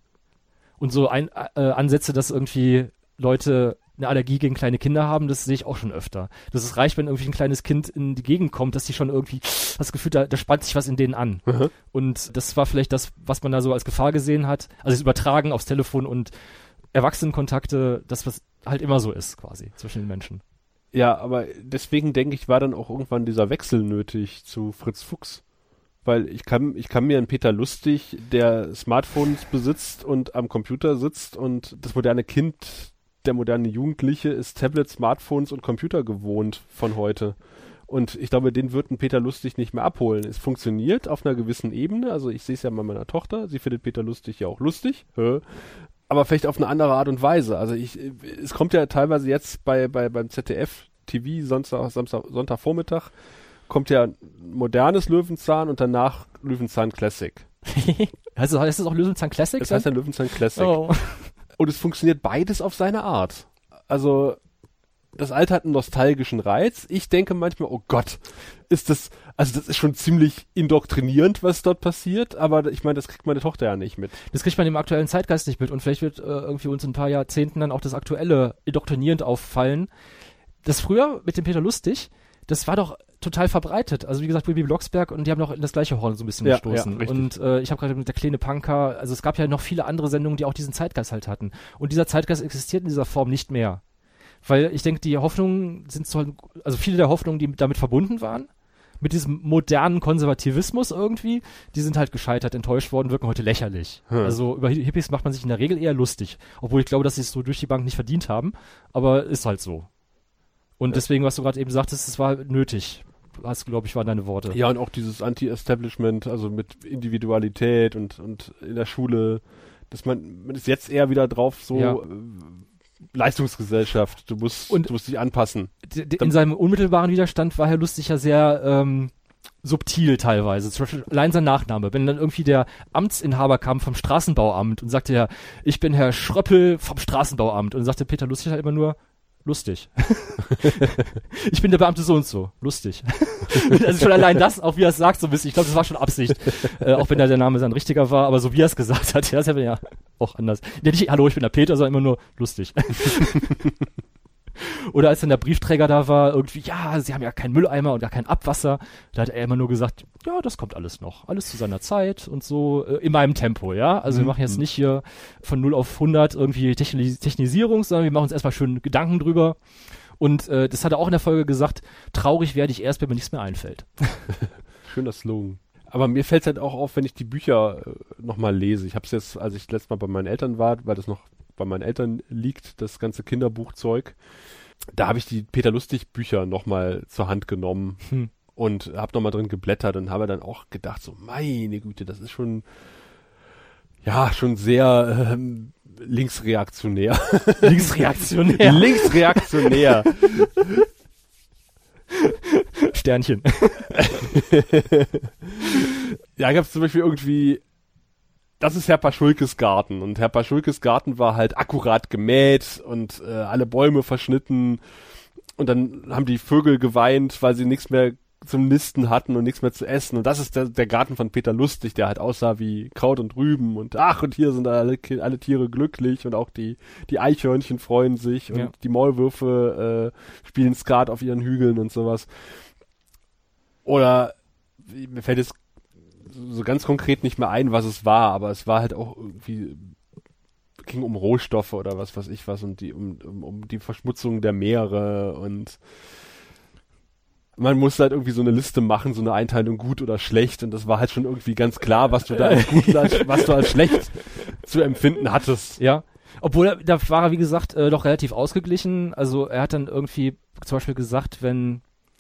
Und so ein, äh, Ansätze, dass irgendwie Leute eine Allergie gegen kleine Kinder haben, das sehe ich auch schon öfter. Das ist reicht, wenn irgendwie ein kleines Kind in die Gegend kommt, dass die schon irgendwie das Gefühl, da, da spannt sich was in denen an.
Mhm.
Und das war vielleicht das, was man da so als Gefahr gesehen hat. Also das Übertragen aufs Telefon und Erwachsenenkontakte, das was halt immer so ist quasi zwischen den Menschen.
Ja, aber deswegen denke ich, war dann auch irgendwann dieser Wechsel nötig zu Fritz Fuchs. Weil ich kann, ich kann mir einen Peter Lustig, der Smartphones besitzt und am Computer sitzt und das moderne Kind, der moderne Jugendliche ist Tablets, Smartphones und Computer gewohnt von heute. Und ich glaube, den wird ein Peter Lustig nicht mehr abholen. Es funktioniert auf einer gewissen Ebene. Also ich sehe es ja bei meiner Tochter. Sie findet Peter Lustig ja auch lustig. Aber vielleicht auf eine andere Art und Weise. Also ich, es kommt ja teilweise jetzt bei, bei, beim Z D F T V Sonntag, Samstag, Sonntagvormittag kommt ja modernes Löwenzahn und danach Löwenzahn Classic.
heißt, das, heißt das auch Löwenzahn Classic?
Das heißt ja Löwenzahn Classic.
Oh.
Und es funktioniert beides auf seine Art. Also das Alte hat einen nostalgischen Reiz. Ich denke manchmal, oh Gott, ist das, also das ist schon ziemlich indoktrinierend, was dort passiert, aber ich meine, das kriegt meine Tochter ja nicht mit.
Das kriegt man im aktuellen Zeitgeist nicht mit und vielleicht wird äh, irgendwie uns in ein paar Jahrzehnten dann auch das Aktuelle indoktrinierend auffallen. Das früher mit dem Peter Lustig, das war doch total verbreitet. Also wie gesagt, Bibi Blocksberg und die haben noch in das gleiche Horn so ein bisschen
ja,
gestoßen.
Ja,
und äh, ich habe gerade mit der kleine Punker, also es gab ja noch viele andere Sendungen, die auch diesen Zeitgeist halt hatten. Und dieser Zeitgeist existiert in dieser Form nicht mehr. Weil ich denke, die Hoffnungen sind so, also viele der Hoffnungen, die damit verbunden waren, mit diesem modernen Konservativismus irgendwie, die sind halt gescheitert, enttäuscht worden, wirken heute lächerlich. Hm. Also über Hippies macht man sich in der Regel eher lustig. Obwohl ich glaube, dass sie es so durch die Bank nicht verdient haben. Aber ist halt so. Und deswegen, was du gerade eben sagtest, es war nötig. Das, glaube ich, waren deine Worte.
Ja, und auch dieses Anti-Establishment, also mit Individualität und, und in der Schule, dass man, man ist jetzt eher wieder drauf, so ja. äh, Leistungsgesellschaft, du musst, und du musst dich anpassen.
D- d- in seinem unmittelbaren Widerstand war Herr Lustig ja sehr ähm, subtil teilweise. Zum Beispiel allein sein Nachname. Wenn dann irgendwie der Amtsinhaber kam vom Straßenbauamt und sagte ja, ich bin Herr Schröppel vom Straßenbauamt, und dann sagte Peter Lustig halt immer nur, lustig. Ich bin der Beamte so und so. Lustig. Also schon allein das, auch wie er es sagt, so ein bisschen. Ich glaube, das war schon Absicht. Äh, auch wenn da der Name sein richtiger war, aber so wie er es gesagt hat, ja, das wäre ja auch anders. Ja, nicht, hallo, ich bin der Peter, sondern immer nur lustig. Oder als dann der Briefträger da war, irgendwie, ja, sie haben ja keinen Mülleimer und gar kein Abwasser. Da hat er immer nur gesagt, ja, das kommt alles noch. Alles zu seiner Zeit und so, äh, in meinem Tempo, ja. Also mhm. wir machen jetzt nicht hier von null auf hundert irgendwie Techni- Technisierung, sondern wir machen uns erstmal schön Gedanken drüber. Und äh, das hat er auch in der Folge gesagt, traurig werde ich erst, wenn mir nichts mehr einfällt.
Schöner Slogan. Aber mir fällt es halt auch auf, wenn ich die Bücher äh, nochmal lese. Ich habe es jetzt, als ich letztes Mal bei meinen Eltern war, weil das noch bei meinen Eltern liegt, das ganze Kinderbuchzeug, da habe ich die Peter Lustig Bücher nochmal zur Hand genommen hm. und habe nochmal drin geblättert und habe dann auch gedacht, so meine Güte, das ist schon, ja, schon sehr ähm, linksreaktionär.
Linksreaktionär.
Linksreaktionär.
Sternchen.
Ja, gab es zum Beispiel irgendwie, das ist Herr Paschulkes Garten und Herr Paschulkes Garten war halt akkurat gemäht und äh, alle Bäume verschnitten und dann haben die Vögel geweint, weil sie nichts mehr zum Nisten hatten und nichts mehr zu essen, und das ist der, der Garten von Peter Lustig, der halt aussah wie Kraut und Rüben und ach, und hier sind alle, alle Tiere glücklich und auch die, die Eichhörnchen freuen sich und ja. die Maulwürfe äh, spielen Skat auf ihren Hügeln und sowas. Oder mir fällt jetzt so ganz konkret nicht mehr ein, was es war, aber es war halt auch irgendwie, ging um Rohstoffe oder was weiß ich was und die, um, um, um die Verschmutzung der Meere, und man musste halt irgendwie so eine Liste machen, so eine Einteilung gut oder schlecht, und das war halt schon irgendwie ganz klar, was du da als gut und als, was du als schlecht zu empfinden hattest.
Ja, obwohl er, da war er, wie gesagt, äh, doch relativ ausgeglichen. Also er hat dann irgendwie zum Beispiel gesagt, wenn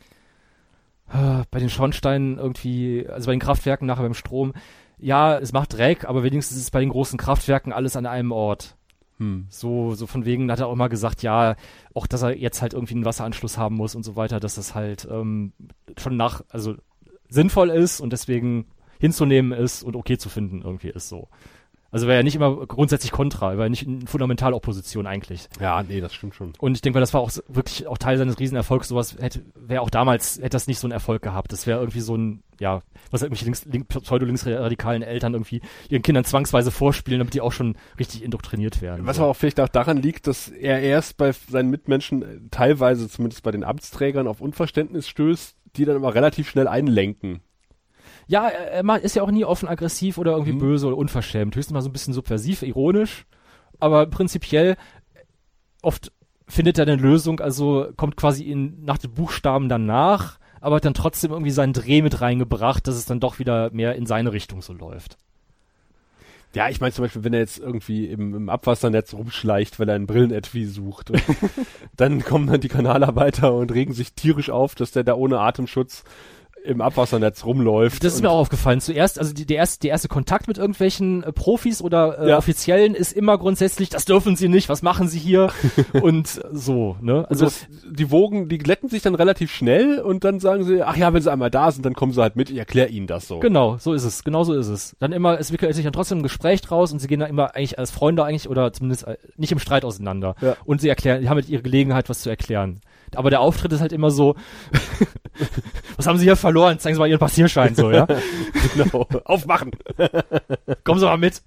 äh, bei den Schornsteinen irgendwie, also bei den Kraftwerken nachher beim Strom, ja, es macht Dreck, aber wenigstens ist es bei den großen Kraftwerken alles an einem Ort. Hm. So, so von wegen, hat er auch immer gesagt, ja, auch, dass er jetzt halt irgendwie einen Wasseranschluss haben muss und so weiter, dass das halt ähm, schon nach, also sinnvoll ist und deswegen hinzunehmen ist und okay zu finden irgendwie ist so. Also wäre ja nicht immer grundsätzlich kontra, er war ja nicht in Fundamentalopposition eigentlich.
Ja, nee, das stimmt schon.
Und ich denke mal, das war auch wirklich auch Teil seines Riesenerfolgs. Sowas hätte, wäre auch damals, hätte das nicht so einen Erfolg gehabt. Das wäre irgendwie so ein, ja, was irgendwelche links, link, pseudo-linksradikalen Eltern irgendwie ihren Kindern zwangsweise vorspielen, damit die auch schon richtig indoktriniert werden.
Was
so.
aber auch vielleicht auch daran liegt, dass er erst bei seinen Mitmenschen, teilweise zumindest bei den Amtsträgern, auf Unverständnis stößt, die dann aber relativ schnell einlenken.
Ja, er, er ist ja auch nie offen aggressiv oder irgendwie mhm. böse oder unverschämt. Höchstens mal so ein bisschen subversiv, ironisch. Aber prinzipiell oft findet er eine Lösung, also kommt quasi in, nach den Buchstaben danach, aber hat dann trotzdem irgendwie seinen Dreh mit reingebracht, dass es dann doch wieder mehr in seine Richtung so läuft.
Ja, ich meine zum Beispiel, wenn er jetzt irgendwie im, im Abwassernetz rumschleicht, weil er ein Brillenetui sucht. Und dann kommen dann die Kanalarbeiter und regen sich tierisch auf, dass der da ohne Atemschutz im Abwassernetz rumläuft.
Das ist mir auch aufgefallen. Zuerst, also die, der, erste, der erste Kontakt mit irgendwelchen äh, Profis oder äh,
ja.
Offiziellen ist immer grundsätzlich, das dürfen sie nicht, was machen sie hier? Und so, ne?
Also
das,
die Wogen, die glätten sich dann relativ schnell und dann sagen sie, ach ja, wenn sie einmal da sind, dann kommen sie halt mit, ich erkläre ihnen das so.
Genau, so ist es, genau so ist es. Dann immer, es entwickelt sich dann trotzdem ein Gespräch draus und sie gehen dann immer eigentlich als Freunde eigentlich oder zumindest nicht im Streit auseinander. Ja. Und sie erklären, die haben halt ihre Gelegenheit, was zu erklären. Aber der Auftritt ist halt immer so, was haben Sie hier verloren? Zeigen Sie mal Ihren Passierschein, so, ja?
Genau, aufmachen.
Kommen Sie mal mit.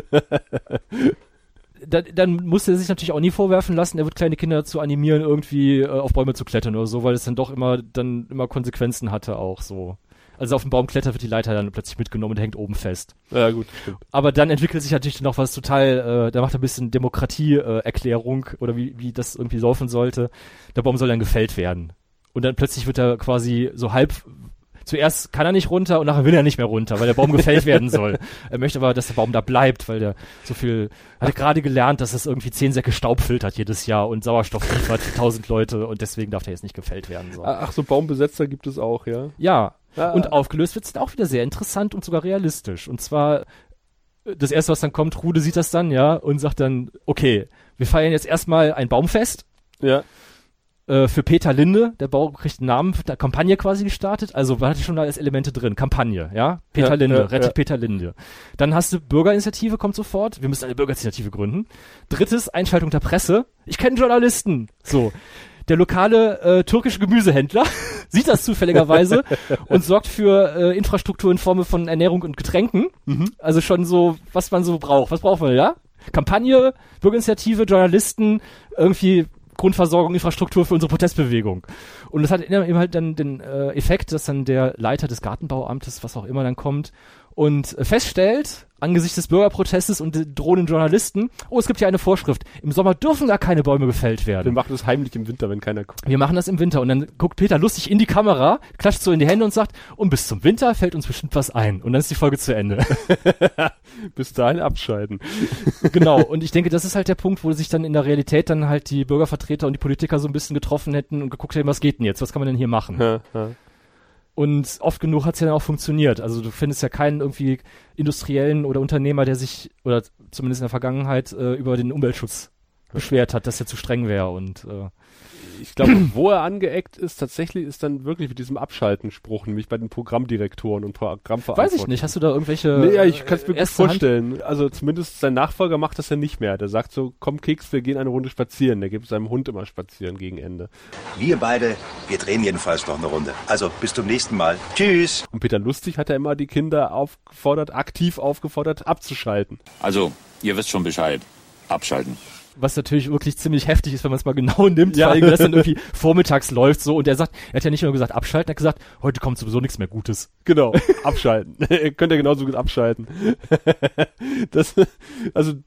Da, dann musste er sich natürlich auch nie vorwerfen lassen, er wird kleine Kinder dazu animieren, irgendwie äh, auf Bäume zu klettern oder so, weil es dann doch immer, dann immer Konsequenzen hatte auch so. Also auf den Baum klettert, wird die Leiter dann plötzlich mitgenommen und hängt oben fest.
Ja, gut, stimmt.
Aber dann entwickelt sich natürlich noch was total, äh, da macht er ein bisschen Demokratie-Erklärung äh, oder wie, wie das irgendwie laufen sollte. Der Baum soll dann gefällt werden. Und dann plötzlich wird er quasi so halb, zuerst kann er nicht runter und nachher will er nicht mehr runter, weil der Baum gefällt werden soll. Er möchte aber, dass der Baum da bleibt, weil der so viel, hat er gerade gelernt, dass es irgendwie zehn Säcke Staub filtert jedes Jahr und Sauerstoff liefert für tausend Leute und deswegen darf der jetzt nicht gefällt werden. So.
Ach, so Baumbesetzer gibt es auch, ja?
Ja.
Ah.
Und aufgelöst wird es auch wieder sehr interessant und sogar realistisch. Und zwar, das erste, was dann kommt, Rude sieht das dann, ja, und sagt dann, okay, wir feiern jetzt erstmal ein Baumfest.
Ja.
Äh, für Peter Linde, der Baum kriegt einen Namen, der Kampagne quasi gestartet. Also, man hatte schon alles Elemente drin. Kampagne, ja. Peter
ja,
Linde,
ja,
rettet
ja.
Peter Linde. Dann hast du Bürgerinitiative, kommt sofort. Wir müssen eine Bürgerinitiative gründen. Drittes, Einschaltung der Presse. Ich kenne Journalisten. So. Der lokale äh, türkische Gemüsehändler sieht das zufälligerweise und sorgt für äh, Infrastruktur in Form von Ernährung und Getränken. Mhm. Also schon so, was man so braucht. Was braucht man, ja? Kampagne, Bürgerinitiative, Journalisten, irgendwie Grundversorgung, Infrastruktur für unsere Protestbewegung. Und das hat eben halt dann den äh, Effekt, dass dann der Leiter des Gartenbauamtes, was auch immer dann kommt, und äh, feststellt, angesichts des Bürgerprotestes und den drohenden Journalisten, oh, es gibt ja eine Vorschrift, im Sommer dürfen gar keine Bäume gefällt werden.
Wir machen das heimlich im Winter, wenn keiner guckt.
Wir machen das im Winter und dann guckt Peter lustig in die Kamera, klatscht so in die Hände und sagt, und bis zum Winter fällt uns bestimmt was ein. Und dann ist die Folge zu Ende.
Bis dahin abschalten.
Genau, und ich denke, das ist halt der Punkt, wo sich dann in der Realität dann halt die Bürgervertreter und die Politiker so ein bisschen getroffen hätten und geguckt hätten, was geht denn jetzt, was kann man denn hier machen?
Ja, ja. Und
oft genug hat es ja dann auch funktioniert. Also du findest ja keinen irgendwie Industriellen oder Unternehmer, der sich, oder zumindest in der Vergangenheit, äh, über den Umweltschutz beschwert hat, dass er zu streng wäre. Und äh,
ich glaube, wo er angeeckt ist, tatsächlich ist dann wirklich mit diesem Abschalten-Spruch, nämlich bei den Programmdirektoren und Programmverantwortlichen.
Weiß ich nicht, hast du da irgendwelche
Nee, ja, ich kann es mir gut vorstellen.
Hand?
Also zumindest sein Nachfolger macht das ja nicht mehr. Der sagt so, komm Keks, wir gehen eine Runde spazieren. Der gibt seinem Hund immer spazieren gegen Ende.
Wir beide, wir drehen jedenfalls noch eine Runde. Also bis zum nächsten Mal. Tschüss.
Und Peter Lustig hat ja immer die Kinder aufgefordert, aktiv aufgefordert, abzuschalten.
Also, ihr wisst schon Bescheid. Abschalten.
Was natürlich wirklich ziemlich heftig ist, wenn man es mal genau nimmt,
ja.
weil das dann irgendwie vormittags läuft so und er sagt, er hat ja nicht nur gesagt abschalten, er hat gesagt, heute kommt sowieso nichts mehr Gutes.
Genau, abschalten. Ihr könnt ja genauso gut abschalten. Das, also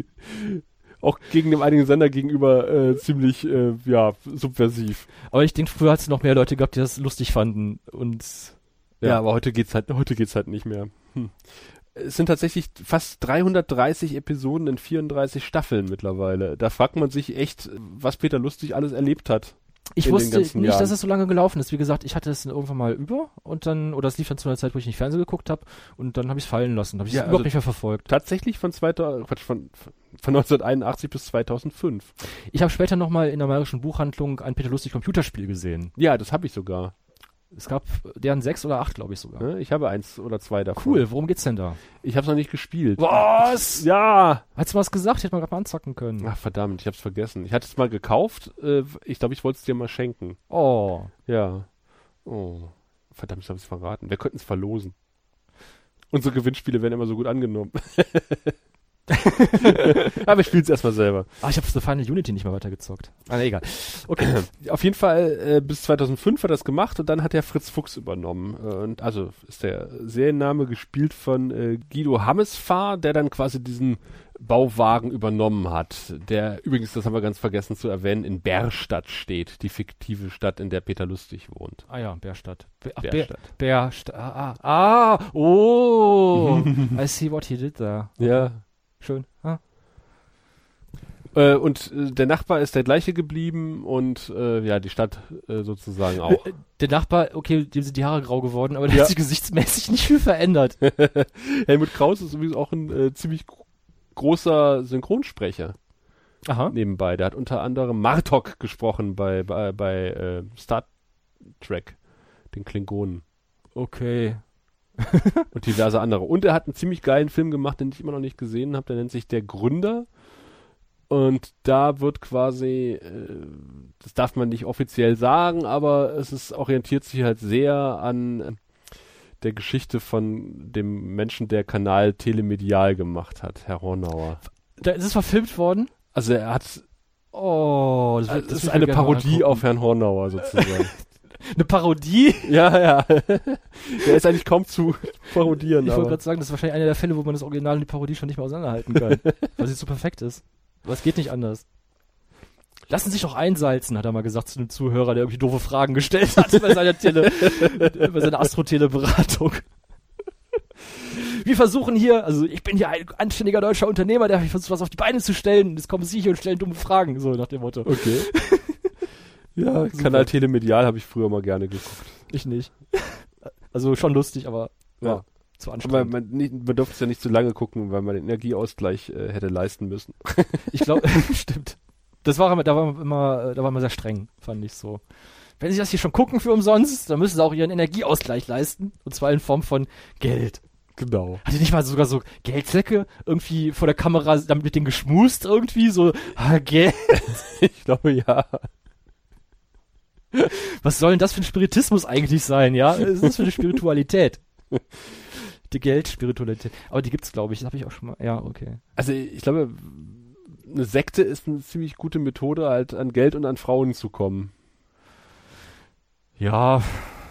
auch gegen dem einigen Sender gegenüber äh, ziemlich, äh, ja, subversiv.
Aber ich denke, früher hat es noch mehr Leute gehabt, die das lustig fanden und
ja, ja aber heute geht's halt, heute geht's halt nicht mehr. Hm. Es sind tatsächlich fast dreihundertdreißig Episoden in vierunddreißig Staffeln mittlerweile. Da fragt man sich echt, was Peter Lustig alles erlebt hat.
Ich wusste nicht, Jahren. dass es so lange gelaufen ist. Wie gesagt, ich hatte es irgendwann mal über und dann, oder es lief dann zu einer Zeit, wo ich nicht Fernsehen geguckt habe und dann habe ich es fallen lassen. Habe ich es ja, überhaupt also nicht mehr verfolgt.
Tatsächlich von, zweitausend, von, von neunzehnhunderteinundachtzig bis zweitausendfünf.
Ich habe später nochmal in der Bayerischen Buchhandlung ein Peter Lustig Computerspiel gesehen.
Ja, das habe ich sogar.
Es gab deren sechs oder acht, glaube ich sogar.
Ich habe eins oder zwei davon.
Cool, worum geht's denn da?
Ich habe es noch nicht gespielt.
Was?
Ja!
Hast du was gesagt? Ich hätte mal gerade mal anzocken können.
Ach verdammt, ich hab's vergessen. Ich hatte es mal gekauft. Äh, ich glaube, ich wollte es dir mal schenken.
Oh.
Ja. Oh. Verdammt, ich habe es verraten. Wir könnten es verlosen. Unsere Gewinnspiele werden immer so gut angenommen. Aber ich spiele es erstmal selber.
Ah, ich habe The Final Unity nicht mehr weitergezockt. Ah, egal. Okay.
Auf jeden Fall äh, bis zweitausendfünf hat er das gemacht und dann hat er Fritz Fuchs übernommen. Äh, und also ist der Serienname gespielt von äh, Guido Hammesfahr, der dann quasi diesen Bauwagen übernommen hat. Der übrigens, das haben wir ganz vergessen zu erwähnen, in Bärstadt steht. Die fiktive Stadt, in der Peter Lustig wohnt.
Ah ja, Bärstadt. Bär, ach,
Bärstadt.
Bärstadt. Ah, ah, ah, oh. I see what he did there.
Okay. Ja.
Schön. Ah.
Äh, und äh, der Nachbar ist der gleiche geblieben und äh, ja, die Stadt äh, sozusagen auch.
Der Nachbar, okay, dem sind die Haare grau geworden, aber der
ja.
hat sich gesichtsmäßig nicht viel verändert.
Helmut Kraus ist sowieso auch ein äh, ziemlich großer Synchronsprecher.
Aha.
Nebenbei. Der hat unter anderem Martok gesprochen bei, bei, bei äh, Star Trek, den Klingonen.
Okay.
Und diverse andere. Und er hat einen ziemlich geilen Film gemacht, den ich immer noch nicht gesehen habe. Der nennt sich Der Gründer. Und da wird quasi, äh, das darf man nicht offiziell sagen, aber es ist, orientiert sich halt sehr an äh, der Geschichte von dem Menschen, der Kanal Telemedial gemacht hat, Herr Hornauer.
Da ist es verfilmt worden?
Also er hat,
oh, das,
also
das
ist eine Parodie auf Herrn Hornauer sozusagen.
Eine Parodie?
Ja, ja. Der ist eigentlich kaum zu parodieren.
Ich wollte gerade sagen, das ist wahrscheinlich einer der Fälle, wo man das Original und die Parodie schon nicht mehr auseinanderhalten kann. Weil sie so perfekt ist. Aber es geht nicht anders. Lassen Sie sich doch einsalzen, hat er mal gesagt zu einem Zuhörer, der irgendwie doofe Fragen gestellt hat bei seiner Tele, bei seiner Astro-Tele-Beratung. Wir versuchen hier, also ich bin hier ein anständiger deutscher Unternehmer, der versucht, was auf die Beine zu stellen, und jetzt kommen Sie hier und stellen dumme Fragen, so nach dem Motto.
Okay. Ja, super. Kanal Telemedial habe ich früher mal gerne geguckt.
Ich nicht. Also schon lustig, aber ja, ja zu anstrengend.
Aber man, nicht, man durfte es ja nicht zu lange gucken, weil man den Energieausgleich äh, hätte leisten müssen.
Ich glaube, stimmt. Das war, da war man immer, da war man sehr streng, fand ich so. Wenn Sie das hier schon gucken für umsonst, dann müssen Sie auch Ihren Energieausgleich leisten. Und zwar in Form von Geld.
Genau.
Hat die nicht mal sogar so Geldsäcke irgendwie vor der Kamera damit mit denen geschmust irgendwie? So, ah, Geld.
Ich glaube, ja.
Was soll denn das für ein Spiritismus eigentlich sein, ja? Was ist das für eine Spiritualität? Die Geldspiritualität. Aber die gibt's, glaube ich. Das habe ich auch schon mal. Ja, okay.
Also ich glaube, eine Sekte ist eine ziemlich gute Methode, halt an Geld und an Frauen zu kommen.
Ja.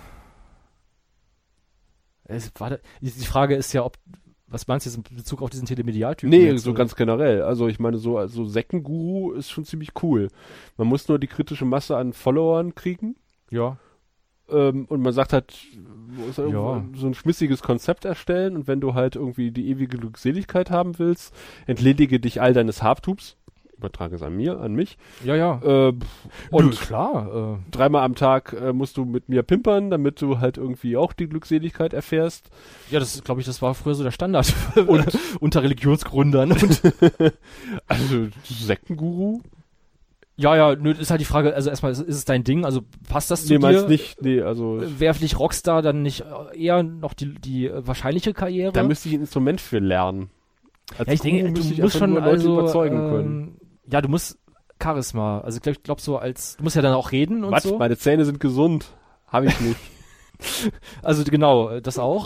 Es war da, die Frage ist ja, ob, was meinst du jetzt in Bezug auf diesen Telemedialtypen?
Nee,
jetzt,
so
oder? Ganz
generell. Also ich meine, so also Sektenguru ist schon ziemlich cool. Man muss nur die kritische Masse an Followern kriegen.
Ja.
Ähm, und man sagt halt,
ja.
so ein schmissiges Konzept erstellen, und wenn du halt irgendwie die ewige Glückseligkeit haben willst, entledige dich all deines Habtums. Übertrage es an mir, an mich.
Ja, ja.
Äh, und
Nö, klar. Äh.
Dreimal am Tag äh, musst du mit mir pimpern, damit du halt irgendwie auch die Glückseligkeit erfährst.
Ja, das glaube ich, das war früher so der Standard und unter Religionsgründern. Und
also Sektenguru?
Ja, ja, nö, ist halt die Frage, also erstmal, ist, ist es dein Ding? Also passt das zu
nee,
dir?
Nee, meinst nicht, nee, also...
Wäre für dich Rockstar dann nicht eher noch die, die wahrscheinliche Karriere?
Da müsste ich ein Instrument für lernen.
Als ja, ich
Guru
denke, du
ich
musst schon
nur Leute
also,
überzeugen
ähm,
können.
Ja, du musst Charisma, also ich glaube glaub so als, du musst ja dann auch reden und
Was?
so.
Meine Zähne sind gesund. Habe ich nicht.
Also genau, das auch.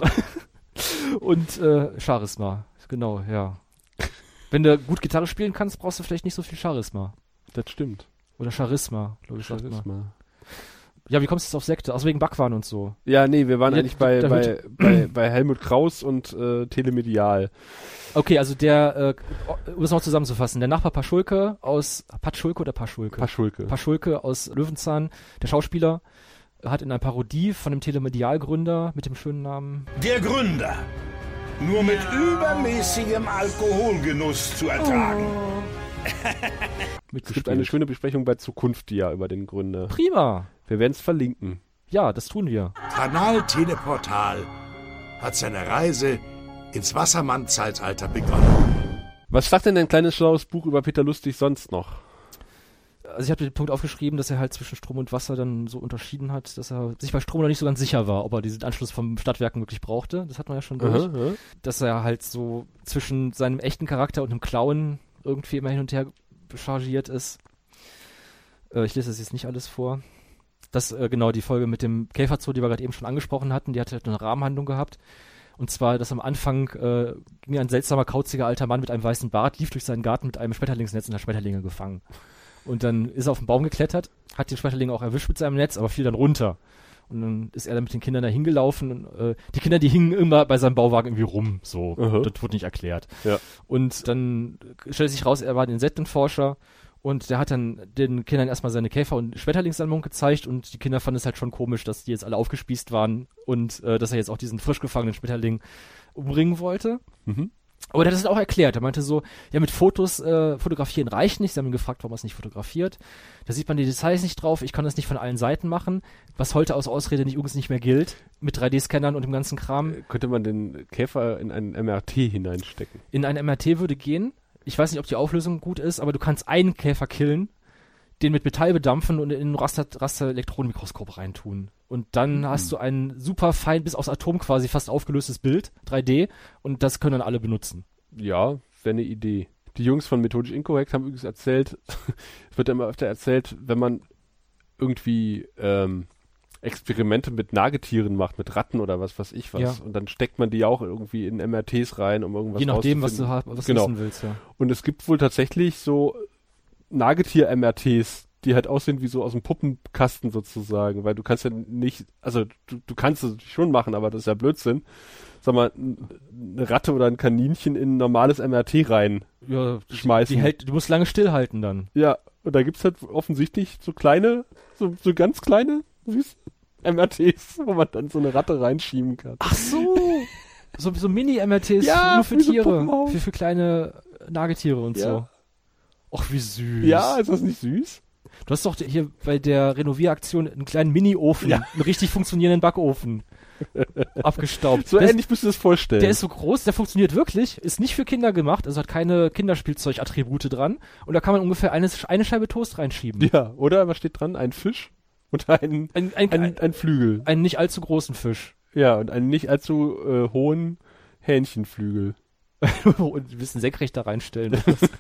Und äh, Charisma, genau, ja. Wenn du gut Gitarre spielen kannst, brauchst du vielleicht nicht so viel Charisma.
Das stimmt.
Oder Charisma, glaube ich.
Charisma.
Ja, wie kommst du jetzt auf Sekte? Außer wegen Backwaren und so.
Ja, nee, wir waren
ja,
eigentlich bei, bei, bei, bei Helmut Kraus und äh, Telemedial.
Okay, also der, äh, um es noch zusammenzufassen, der Nachbar Paschulke aus, Patschulke oder Paschulke?
Paschulke.
Paschulke aus Löwenzahn, der Schauspieler, hat in einer Parodie von dem Telemedialgründer mit dem schönen Namen...
Der Gründer. Nur mit übermäßigem Alkoholgenuss zu ertragen.
Oh. Es gibt eine schöne Besprechung bei Zukunftia über den Gründer.
Prima.
Wir werden es verlinken.
Ja, das tun wir.
Kanal Teleportal hat seine Reise ins Wassermann-Zeitalter begonnen.
Was sagt denn ein kleines schlaues Buch über Peter Lustig sonst noch?
Also ich habe den Punkt aufgeschrieben, dass er halt zwischen Strom und Wasser dann so unterschieden hat, dass er sich bei Strom noch nicht so ganz sicher war, ob er diesen Anschluss vom Stadtwerken wirklich brauchte. Das hat man ja schon durch.
Aha, aha.
Dass er halt so zwischen seinem echten Charakter und einem Clown irgendwie immer hin und her chargiert ist. Äh, ich lese das jetzt nicht alles vor. Das, äh, genau, die Folge mit dem Käferzoo, die wir gerade eben schon angesprochen hatten, die hat halt eine Rahmenhandlung gehabt. Und zwar, dass am Anfang äh, ging ein seltsamer, kauziger alter Mann mit einem weißen Bart, lief durch seinen Garten mit einem Schmetterlingsnetz und hat Schmetterlinge gefangen. Und dann ist er auf den Baum geklettert, hat den Schmetterling auch erwischt mit seinem Netz, aber fiel dann runter. Und dann ist er dann mit den Kindern da hingelaufen. Und, äh, die Kinder, die hingen immer bei seinem Bauwagen irgendwie rum. So,
uh-huh.
Das wurde nicht erklärt.
Ja.
Und dann stellte sich raus, er war ein Insektenforscher. Und der hat dann den Kindern erstmal seine Käfer- und Schmetterlingssammlung gezeigt. Und die Kinder fanden es halt schon komisch, dass die jetzt alle aufgespießt waren. Und äh, dass er jetzt auch diesen frisch gefangenen Schmetterling umbringen wollte.
Mhm.
Aber der hat das auch erklärt. Er meinte so, ja, mit Fotos äh, fotografieren reicht nicht. Sie haben ihn gefragt, warum er es nicht fotografiert. Da sieht man die Details nicht drauf. Ich kann das nicht von allen Seiten machen, was heute aus Ausrede nicht übrigens nicht mehr gilt, mit drei D-Scannern und dem ganzen Kram.
Äh, könnte man den Käfer in einen M R T hineinstecken?
In einen M R T würde gehen. Ich weiß nicht, ob die Auflösung gut ist, aber du kannst einen Käfer killen, den mit Metall bedampfen und in ein Raster, Raster-Elektronenmikroskop reintun. Und dann mhm. hast du ein super fein, bis aufs Atom quasi fast aufgelöstes Bild, drei D, und das können dann alle benutzen.
Ja, wäre eine Idee. Die Jungs von Methodisch Inkorrekt haben übrigens erzählt, es wird ja immer öfter erzählt, wenn man irgendwie ähm, Experimente mit Nagetieren macht, mit Ratten oder was weiß ich was,
ja.
und dann steckt man die auch irgendwie in M R Ts rein, um irgendwas
Je nachdem, was du,
rauszufinden.
was
genau.
wissen willst, ja.
Und es gibt wohl tatsächlich so Nagetier-M R Ts, die halt aussehen wie so aus dem Puppenkasten sozusagen, weil du kannst ja nicht, also du, du kannst es schon machen, aber das ist ja Blödsinn. Sag mal, eine Ratte oder ein Kaninchen in ein normales M R T rein
ja,
schmeißen.
Die hält, du musst lange stillhalten dann.
Ja, und da gibt's halt offensichtlich so kleine, so, so ganz kleine, süß M R Ts, wo man dann so eine Ratte reinschieben kann.
Ach so! so, so Mini-M R Ts
ja,
nur für Tiere,
so
für, für kleine Nagetiere und
ja.
so. Ach, wie süß.
Ja, ist das nicht süß?
Du hast doch hier bei der Renovieraktion einen kleinen Mini-Ofen,
ja.
einen richtig funktionierenden Backofen abgestaubt.
So
das,
ähnlich müsst ihr das vorstellen.
Der ist so groß, der funktioniert wirklich, ist nicht für Kinder gemacht, also hat keine Kinderspielzeug-Attribute dran, und da kann man ungefähr eine, eine Scheibe Toast reinschieben.
Ja, oder was steht dran? Ein Fisch und ein,
ein, ein,
ein,
ein,
ein Flügel.
Einen nicht allzu großen Fisch.
Ja, und einen nicht allzu äh, hohen Hähnchenflügel.
Und ein bisschen senkrecht da reinstellen.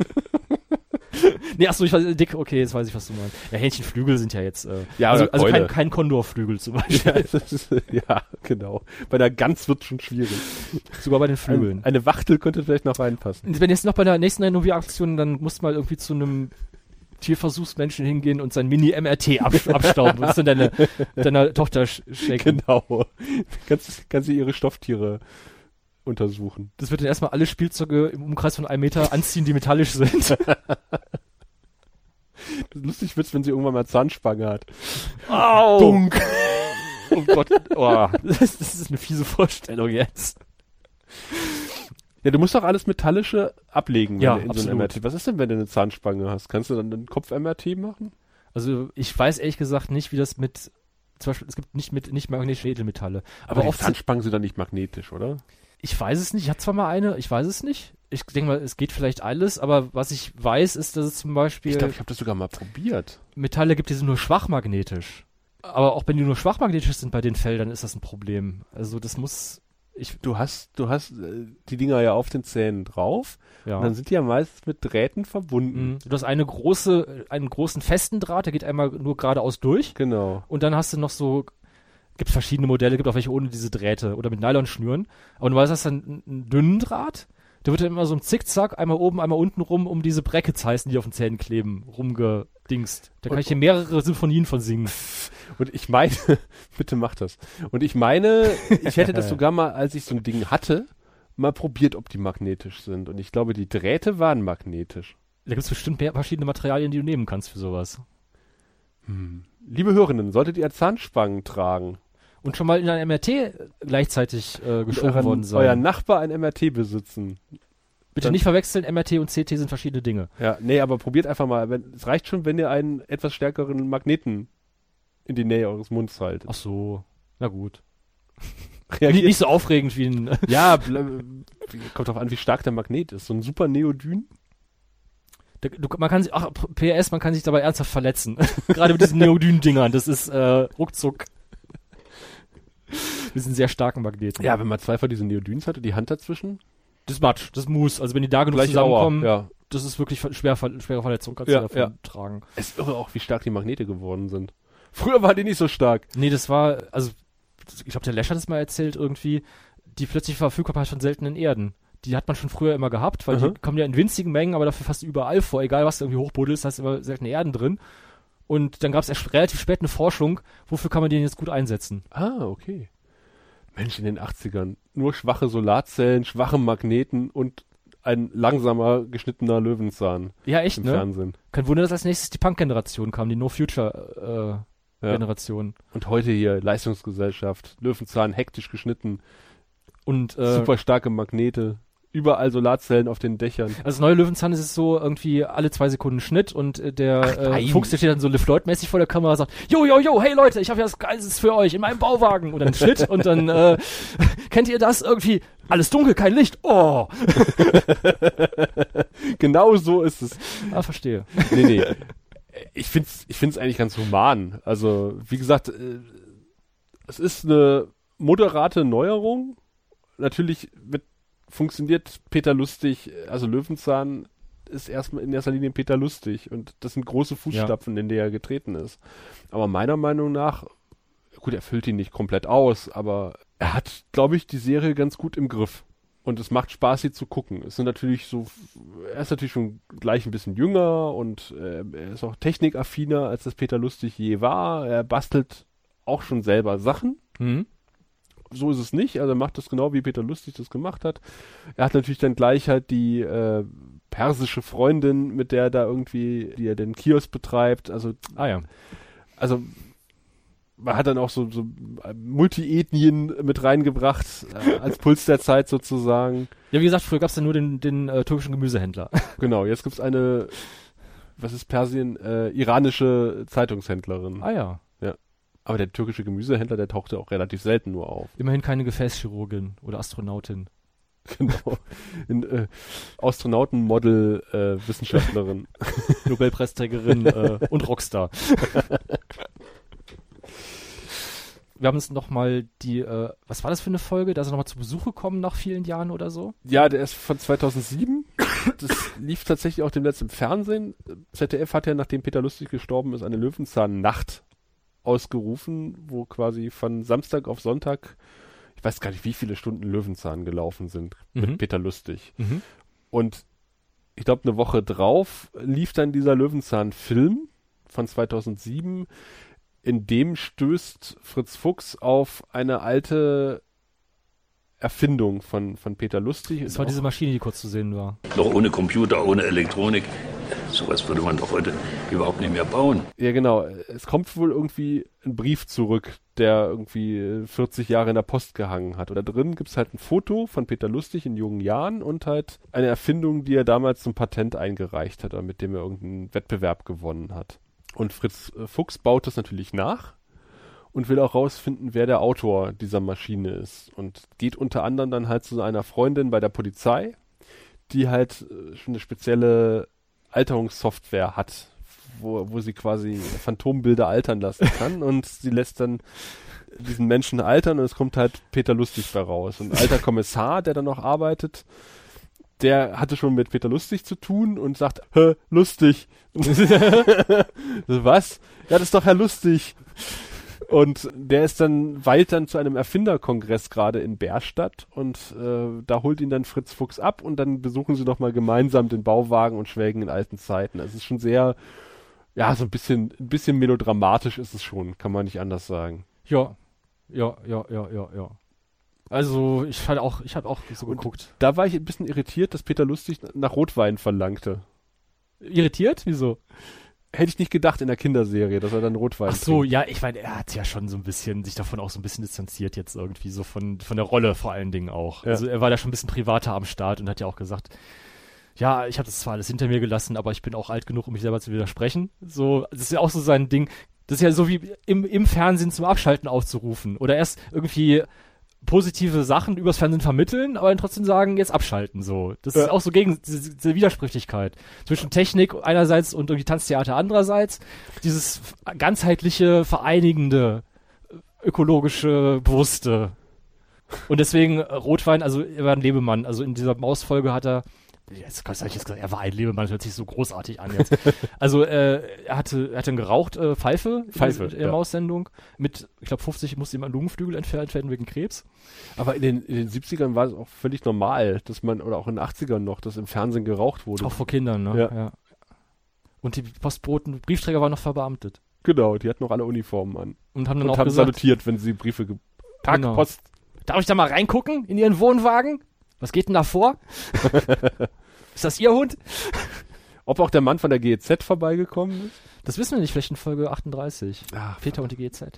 Nee, achso, ich weiß, dick, okay, jetzt weiß ich, was du meinst. Ja, Hähnchenflügel sind ja jetzt, äh,
ja,
also, also
Keule.
kein, kein Kondorflügel zum Beispiel.
Ja, das ist, ja, genau. Bei der Gans wird schon schwierig.
Sogar bei den Flügeln.
Ein, eine Wachtel könnte vielleicht noch reinpassen.
Wenn jetzt noch bei der nächsten Renovieraktion, dann musst du mal irgendwie zu einem Tierversuchsmenschen hingehen und sein Mini-M R T abs- abstauben und es dann deine, deiner Tochter schenken.
Genau. Kannst, kannst du ihre Stofftiere untersuchen.
Das wird dann erstmal alle Spielzeuge im Umkreis von einem Meter anziehen, die metallisch sind.
Lustig wird's, wenn sie irgendwann mal Zahnspange hat.
Au!
Dunk!
Oh Gott, oh, das, ist, das ist eine fiese Vorstellung jetzt.
Ja, du musst doch alles Metallische ablegen, wenn
ja,
du in
absolut.
so ein M R T. Was ist denn, wenn du eine Zahnspange hast? Kannst du dann einen Kopf-M R T machen?
Also ich weiß ehrlich gesagt nicht, wie das mit, zum Beispiel, es gibt nicht mit nicht magnetische Edelmetalle.
Aber, aber
oft
die Zahnspangen sind dann nicht magnetisch, oder?
Ich weiß es nicht. Ich hatte zwar mal eine, ich weiß es nicht. Ich denke mal, es geht vielleicht alles, aber was ich weiß, ist, dass es zum Beispiel...
Ich glaube, ich habe das sogar mal probiert.
Metalle gibt, die sind nur schwachmagnetisch. Aber auch wenn die nur schwachmagnetisch sind bei den Feldern, ist das ein Problem. Also das muss... Ich
du hast, du hast äh, die Dinger ja auf den Zähnen drauf,
ja.
Und dann sind die ja meist mit Drähten verbunden.
Mhm. Du hast eine große, einen großen festen Draht, der geht einmal nur geradeaus durch.
Genau.
Und dann hast du noch so... Gibt verschiedene Modelle, gibt auch welche ohne diese Drähte oder mit Nylonschnüren. Aber du weißt, hast dann einen, einen dünnen Draht, der wird dann immer so im Zickzack, einmal oben, einmal unten rum, um diese Brackets heißen, die auf den Zähnen kleben, rumgedingst. Da kann und, ich hier mehrere Sinfonien von singen.
Und ich meine, bitte mach das. Und ich meine, ich hätte das sogar mal, als ich so ein Ding hatte, mal probiert, ob die magnetisch sind. Und ich glaube, die Drähte waren magnetisch.
Da gibt es bestimmt mehr verschiedene Materialien, die du nehmen kannst für sowas.
Hm. Liebe Hörerinnen, solltet ihr Zahnspangen tragen
und schon mal in ein M R T gleichzeitig äh, geschoben euren, worden sein.
Euer Nachbar ein M R T besitzen.
Bitte nicht verwechseln, M R T und C T sind verschiedene Dinge.
Ja, nee, aber probiert einfach mal. Wenn, es reicht schon, wenn ihr einen etwas stärkeren Magneten in die Nähe eures Munds haltet.
Ach so, na gut.
Reagiert.
Nicht so aufregend wie ein...
Ja, kommt drauf an, wie stark der Magnet ist. So ein super Neodyn.
Du, man kann sich, ach, P S, man kann sich dabei ernsthaft verletzen. Gerade mit diesen Neodyn-Dingern, das ist äh, ruckzuck. Wir sind sehr starken Magneten.
Ja, wenn man zwei von diesen Neodyns hatte, die Hand dazwischen.
Das ist Matsch, das muss. Also wenn die da genug
Gleich
zusammenkommen,
Aua, ja.
Das ist wirklich schwer, schwere Verletzung, kannst
ja,
du davon
ja.
tragen.
Es ist irre auch, wie stark die Magnete geworden sind. Früher waren die nicht so stark.
Nee, das war, also ich glaube, der Lesch hat es mal erzählt irgendwie, die plötzliche Verfügbarkeit von seltenen Erden. Die hat man schon früher immer gehabt, weil mhm. die kommen ja in winzigen Mengen, aber dafür fast überall vor. Egal, was da irgendwie hochbuddelst, da ist immer seltene Erden drin. Und dann gab es erst relativ spät eine Forschung, wofür kann man den jetzt gut einsetzen.
Ah, okay. Mensch, in den achtzigern. Nur schwache Solarzellen, schwache Magneten und ein langsamer, geschnittener Löwenzahn.
Ja, echt,
im
ne?
Fernsehen.
Kein Wunder, dass als nächstes die Punk-Generation kam, die No-Future-Generation.
Äh, ja. Und heute hier Leistungsgesellschaft, Löwenzahn hektisch geschnitten.
Und äh,
super starke Magnete. überall Solarzellen auf den Dächern.
Also neue Löwenzahn ist es so irgendwie alle zwei Sekunden Schnitt und äh, der äh, Fuchs, der steht dann so LeFloid-mäßig vor der Kamera und sagt, jo, jo, jo, hey Leute, ich habe ja was Geiles für euch in meinem Bauwagen. Und dann Schnitt und dann äh, kennt ihr das irgendwie? Alles dunkel, kein Licht. Oh.
Genau so ist es.
Ah, verstehe.
Nee, nee. Ich find's, ich find's eigentlich ganz human. Also, wie gesagt, äh, es ist eine moderate Neuerung. Natürlich wird, funktioniert Peter Lustig, also Löwenzahn ist erstmal in erster Linie Peter Lustig und das sind große Fußstapfen, ja. in die er getreten ist. Aber meiner Meinung nach, gut, er füllt ihn nicht komplett aus, aber er hat, glaube ich, die Serie ganz gut im Griff. Und es macht Spaß, sie zu gucken. Es sind natürlich so, er ist natürlich schon gleich ein bisschen jünger und äh, er ist auch technikaffiner, als das Peter Lustig je war. Er bastelt auch schon selber Sachen.
Mhm.
So ist es nicht. Also er macht das genau, wie Peter Lustig das gemacht hat. Er hat natürlich dann gleich halt die äh, persische Freundin, mit der er da irgendwie, die er den Kiosk betreibt. Also,
ah ja.
Also man hat dann auch so, so Multi-Ethnien mit reingebracht, äh, als Puls der Zeit sozusagen.
Ja, wie gesagt, früher gab es ja nur den, den äh, türkischen Gemüsehändler.
Genau, jetzt gibt's eine, was ist Persien, äh, iranische Zeitungshändlerin.
Ah ja.
Ja. Aber der türkische Gemüsehändler, der tauchte auch relativ selten nur auf.
Immerhin keine Gefäßchirurgin oder Astronautin.
Genau. In, äh, Astronautenmodel-Wissenschaftlerin.
Äh, Nobelpreisträgerin äh, und Rockstar. Wir haben uns nochmal die, äh, was war das für eine Folge? Da ist er nochmal zu Besuch gekommen nach vielen Jahren oder so?
Ja, der ist von zweitausendsieben. Das lief tatsächlich auch demnächst im Fernsehen. Z D F hat ja, nachdem Peter Lustig gestorben ist, eine Löwenzahn-Nacht ausgerufen, wo quasi von Samstag auf Sonntag, ich weiß gar nicht, wie viele Stunden Löwenzahn gelaufen sind
mhm.
mit Peter Lustig.
Mhm.
Und ich glaube, eine Woche drauf lief dann dieser Löwenzahn-Film von zweitausendsieben. In dem stößt Fritz Fuchs auf eine alte Erfindung von, von Peter Lustig.
Das war diese Maschine, die kurz zu sehen war.
Noch ohne Computer, ohne Elektronik. Sowas würde man doch heute überhaupt nicht mehr bauen.
Ja, genau. Es kommt wohl irgendwie ein Brief zurück, der irgendwie vierzig Jahre in der Post gehangen hat. Und da drin gibt es halt ein Foto von Peter Lustig in jungen Jahren und halt eine Erfindung, die er damals zum Patent eingereicht hat, mit dem er irgendeinen Wettbewerb gewonnen hat. Und Fritz Fuchs baut das natürlich nach und will auch rausfinden, wer der Autor dieser Maschine ist. Und geht unter anderem dann halt zu einer Freundin bei der Polizei, die halt schon eine spezielle Alterungssoftware hat, wo, wo sie quasi Phantombilder altern lassen kann. Und sie lässt dann diesen Menschen altern und es kommt halt Peter Lustig bei raus. Und ein alter Kommissar, der dann noch arbeitet, der hatte schon mit Peter Lustig zu tun und sagt, hä, lustig. Was? Ja, das ist doch Herr Lustig. Und der ist dann, weilt dann zu einem Erfinderkongress gerade in Bärstadt und äh, da holt ihn dann Fritz Fuchs ab und dann besuchen sie nochmal gemeinsam den Bauwagen und schwelgen in alten Zeiten. Es ist schon sehr, ja, so ein bisschen, ein bisschen melodramatisch ist es schon, kann man nicht anders sagen.
Ja, ja, ja, ja, ja, ja. Also ich hatte auch, ich hatte auch so und geguckt.
Da war ich ein bisschen irritiert, dass Peter Lustig nach Rotwein verlangte.
Irritiert? Wieso?
Hätte ich nicht gedacht in der Kinderserie, dass er dann Rotwein
Ach so,
trinkt.
ja, ich meine, er hat ja schon so ein bisschen, sich davon auch so ein bisschen distanziert jetzt irgendwie, so von, von der Rolle vor allen Dingen auch. Ja. Also er war da schon ein bisschen privater am Start und hat ja auch gesagt, ja, ich habe das zwar alles hinter mir gelassen, aber ich bin auch alt genug, um mich selber zu widersprechen. So, das ist ja auch so sein Ding. Das ist ja so wie im, im Fernsehen zum Abschalten aufzurufen. Oder erst irgendwie positive Sachen übers Fernsehen vermitteln, aber dann trotzdem sagen, jetzt abschalten, so. Das ja. ist auch so gegen diese, diese Widersprüchlichkeit zwischen Technik einerseits und irgendwie Tanztheater andererseits. Dieses ganzheitliche, vereinigende, ökologische, bewusste. Und deswegen Rotwein, also er war ein Lebemann. Also in dieser Mausfolge hat er, jetzt kann ich jetzt gesagt, er war ein Lebemann, das hört sich so großartig an jetzt. Also äh, er hatte, er hat dann geraucht, äh, Pfeife,
Pfeife
in der
ja.
Maussendung. Mit, ich glaube, fünfzig musste ihm ein Lungenflügel entfernt werden wegen Krebs.
Aber in den, in den siebzigern war es auch völlig normal, dass man, oder auch in den achtzigern noch, dass im Fernsehen geraucht wurde.
Auch vor Kindern, ne?
Ja.
ja. Und die Postboten, Briefträger waren noch verbeamtet.
Genau, die hatten noch alle Uniformen an.
Und haben dann
Und
auch
haben
gesagt,
salutiert, wenn sie Briefe gepackt,
genau.
Post.
Darf ich da mal reingucken in Ihren Wohnwagen? Was geht denn da vor? Ist das Ihr Hund?
Ob auch der Mann von der G E Z vorbeigekommen ist?
Das wissen wir nicht, vielleicht in Folge achtunddreißig.
Ach,
Peter und die G E Z.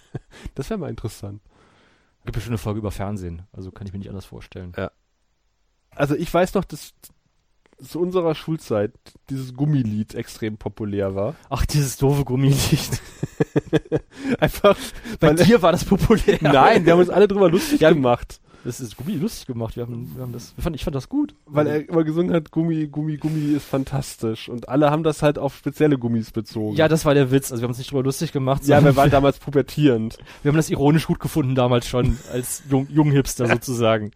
Das wäre mal interessant.
Gibt bestimmt eine Folge über Fernsehen, also kann ich mir nicht anders vorstellen.
Ja. also ich weiß noch, dass zu unserer Schulzeit dieses Gummilied extrem populär war.
Ach, dieses doofe Gummilied.
Einfach.
Bei
weil,
dir war das populär.
Nein, wir haben uns alle drüber lustig
ja,
gemacht.
Das ist Gummi lustig gemacht. Wir haben, wir haben das, wir fand, ich fand das gut.
Weil er immer gesungen hat, Gummi, Gummi, Gummi ist fantastisch. Und alle haben das halt auf spezielle Gummis bezogen.
Ja, das war der Witz. Also wir haben uns nicht drüber lustig gemacht.
Ja, wir waren damals pubertierend.
Wir haben das ironisch gut gefunden damals schon, als Jung, Junghipster sozusagen.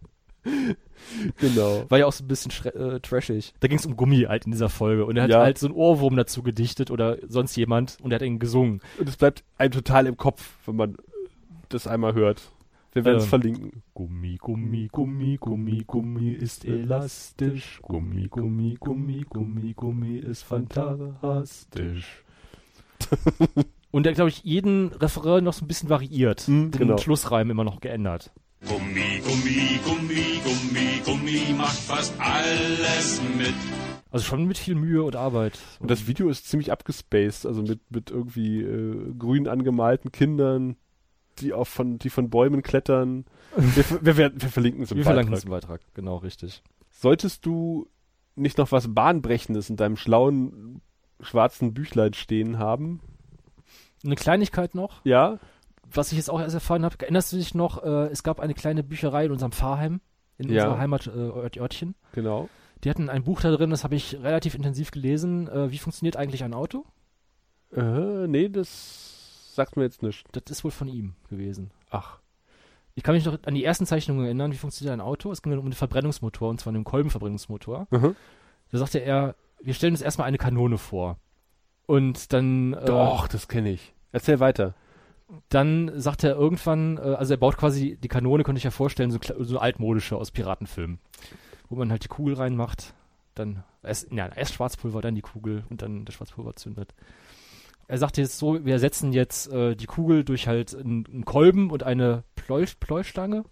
Genau.
War ja auch so ein bisschen äh, trashig. Da ging es um Gummi halt in dieser Folge. Und er hat
ja.
halt so einen Ohrwurm dazu gedichtet oder sonst jemand und er hat ihn gesungen.
Und es bleibt einem total im Kopf, wenn man das einmal hört. Wir werden es ähm, verlinken.
Gummi, Gummi, Gummi, Gummi, Gummi ist elastisch. Gummi, Gummi, Gummi, Gummi, Gummi ist fantastisch. Und er hat, glaube ich, jeden Refrain noch so ein bisschen variiert.
Mhm,
den
genau.
Schlussreim immer noch geändert.
Gummi, Gummi, Gummi, Gummi, Gummi macht fast alles mit.
Also schon mit viel Mühe und Arbeit.
Und das Video ist ziemlich abgespaced, also mit, mit irgendwie äh, grün angemalten Kindern, die auf von, die von Bäumen klettern. Wir, wir, wir, wir verlinken es im
wir
Beitrag.
Wir verlinken es im Beitrag, genau, richtig.
Solltest du nicht noch was Bahnbrechendes in deinem schlauen, schwarzen Büchlein stehen haben?
Eine Kleinigkeit noch?
Ja.
Was ich jetzt auch erst erfahren habe, erinnerst du dich noch, äh, es gab eine kleine Bücherei in unserem Pfarrheim, in
ja.
unserer Heimatörtchen. Äh,
genau.
Die hatten ein Buch da drin, das habe ich relativ intensiv gelesen. Äh, wie funktioniert eigentlich ein Auto?
Äh, nee, das sagt mir jetzt nicht.
Das ist wohl von ihm gewesen.
Ach.
Ich kann mich noch an die ersten Zeichnungen erinnern, wie funktioniert ein Auto. Es ging um einen Verbrennungsmotor, und zwar einen Kolbenverbrennungsmotor.
Mhm. Da
sagte er, wir stellen uns erstmal eine Kanone vor. Und dann... Äh,
Doch, das kenne ich. Erzähl weiter.
Dann sagt er irgendwann, äh, also er baut quasi, die Kanone könnte ich ja vorstellen, so, so altmodische aus Piratenfilmen. Wo man halt die Kugel reinmacht, dann erst, ja, erst Schwarzpulver, dann die Kugel und dann das Schwarzpulver zündet. Er sagte jetzt so, wir setzen jetzt äh, die Kugel durch halt einen, einen Kolben und eine Pleu Pleustange.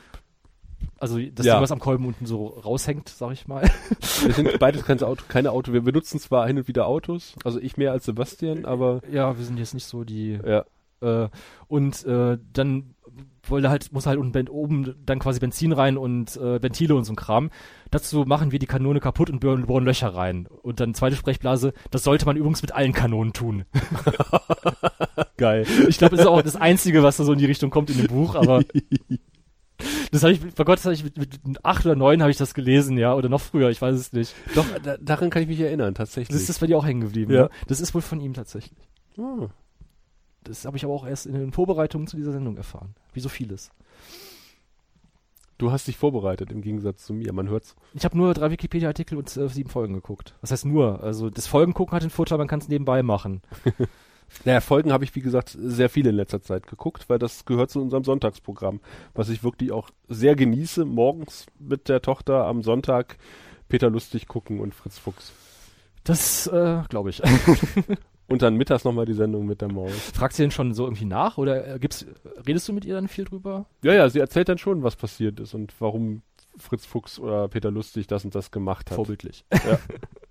Also das
ja.
Ding, was am Kolben unten so raushängt, sag ich mal.
Wir sind beides keine Auto, keine Auto. Wir benutzen zwar hin und wieder Autos, also ich mehr als Sebastian, aber...
Ja, wir sind jetzt nicht so die...
Ja.
Äh, und äh, dann wollte halt, muss halt unten oben dann quasi Benzin rein und äh, Ventile und so ein Kram. Dazu machen wir die Kanone kaputt und bohren, bohren Löcher rein. Und dann zweite Sprechblase, das sollte man übrigens mit allen Kanonen tun.
Geil.
Ich glaube, das ist auch das Einzige, was da so in die Richtung kommt in dem Buch, aber das habe ich, bei Gott, das habe ich mit, mit acht oder neun habe ich das gelesen, ja, oder noch früher, ich weiß es nicht.
Doch, da, daran kann ich mich erinnern, tatsächlich.
Das ist das bei dir auch hängen geblieben,
ja.
Ne? Das ist wohl von ihm tatsächlich.
Oh.
Das habe ich aber auch erst in den Vorbereitungen zu dieser Sendung erfahren. Wie so vieles.
Du hast dich vorbereitet, im Gegensatz zu mir, man hört's.
Ich habe nur drei Wikipedia-Artikel und äh, sieben Folgen geguckt. Was heißt nur? Also das Folgengucken hat den Vorteil, man kann es nebenbei machen.
Naja, Folgen habe ich, wie gesagt, sehr viele in letzter Zeit geguckt, weil das gehört zu unserem Sonntagsprogramm, was ich wirklich auch sehr genieße, morgens mit der Tochter am Sonntag Peter Lustig gucken und Fritz Fuchs.
Das äh, glaube ich.
Und dann mittags nochmal die Sendung mit der Maus.
Fragt sie denn schon so irgendwie nach oder äh, gibt's, redest du mit ihr dann viel drüber?
Ja, ja, sie erzählt dann schon, was passiert ist und warum Fritz Fuchs oder Peter Lustig das und das gemacht hat.
Vorbildlich.
Ja.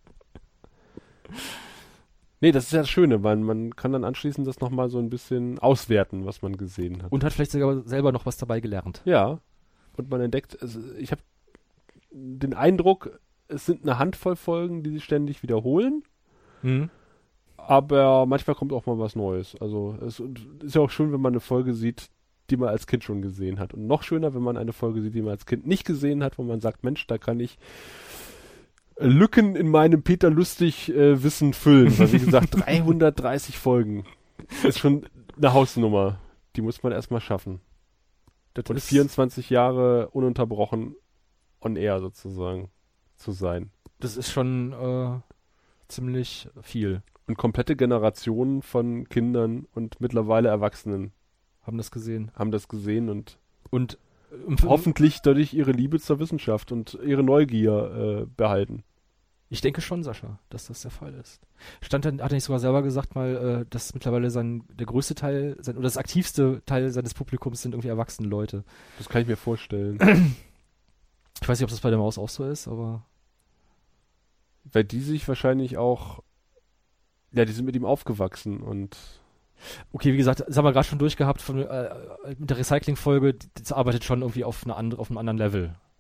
Nee, das ist ja das Schöne, weil man kann dann anschließend das nochmal so ein bisschen auswerten, was man gesehen hat.
Und hat vielleicht sogar selber noch was dabei gelernt.
Ja. Und man entdeckt, also ich habe den Eindruck, es sind eine Handvoll Folgen, die sich ständig wiederholen.
Mhm.
Aber manchmal kommt auch mal was Neues. Also es ist ja auch schön, wenn man eine Folge sieht, die man als Kind schon gesehen hat. Und noch schöner, wenn man eine Folge sieht, die man als Kind nicht gesehen hat, wo man sagt, Mensch, da kann ich Lücken in meinem Peter Lustig äh, Wissen füllen. Weil wie gesagt, dreihundertdreißig Folgen ist schon eine Hausnummer. Die muss man erstmal schaffen. Das Und vierundzwanzig Jahre ununterbrochen on air sozusagen zu sein.
Das ist schon äh, ziemlich viel.
Und komplette Generationen von Kindern und mittlerweile Erwachsenen
haben das gesehen.
Haben das gesehen und,
und
ähm, hoffentlich dadurch ihre Liebe zur Wissenschaft und ihre Neugier äh, behalten.
Ich denke schon, Sascha, dass das der Fall ist. Stand dann, hat er nicht sogar selber gesagt mal, äh, dass mittlerweile sein, der größte Teil, sein, oder das aktivste Teil seines Publikums sind irgendwie erwachsene Leute.
Das kann ich mir vorstellen.
Ich weiß nicht, ob das bei der Maus auch so ist, aber...
Weil die sich wahrscheinlich auch... Ja, die sind mit ihm aufgewachsen und...
Okay, wie gesagt, das haben wir gerade schon durchgehabt von, äh, mit der Recycling-Folge, das arbeitet schon irgendwie auf, eine andere, auf einem anderen Level.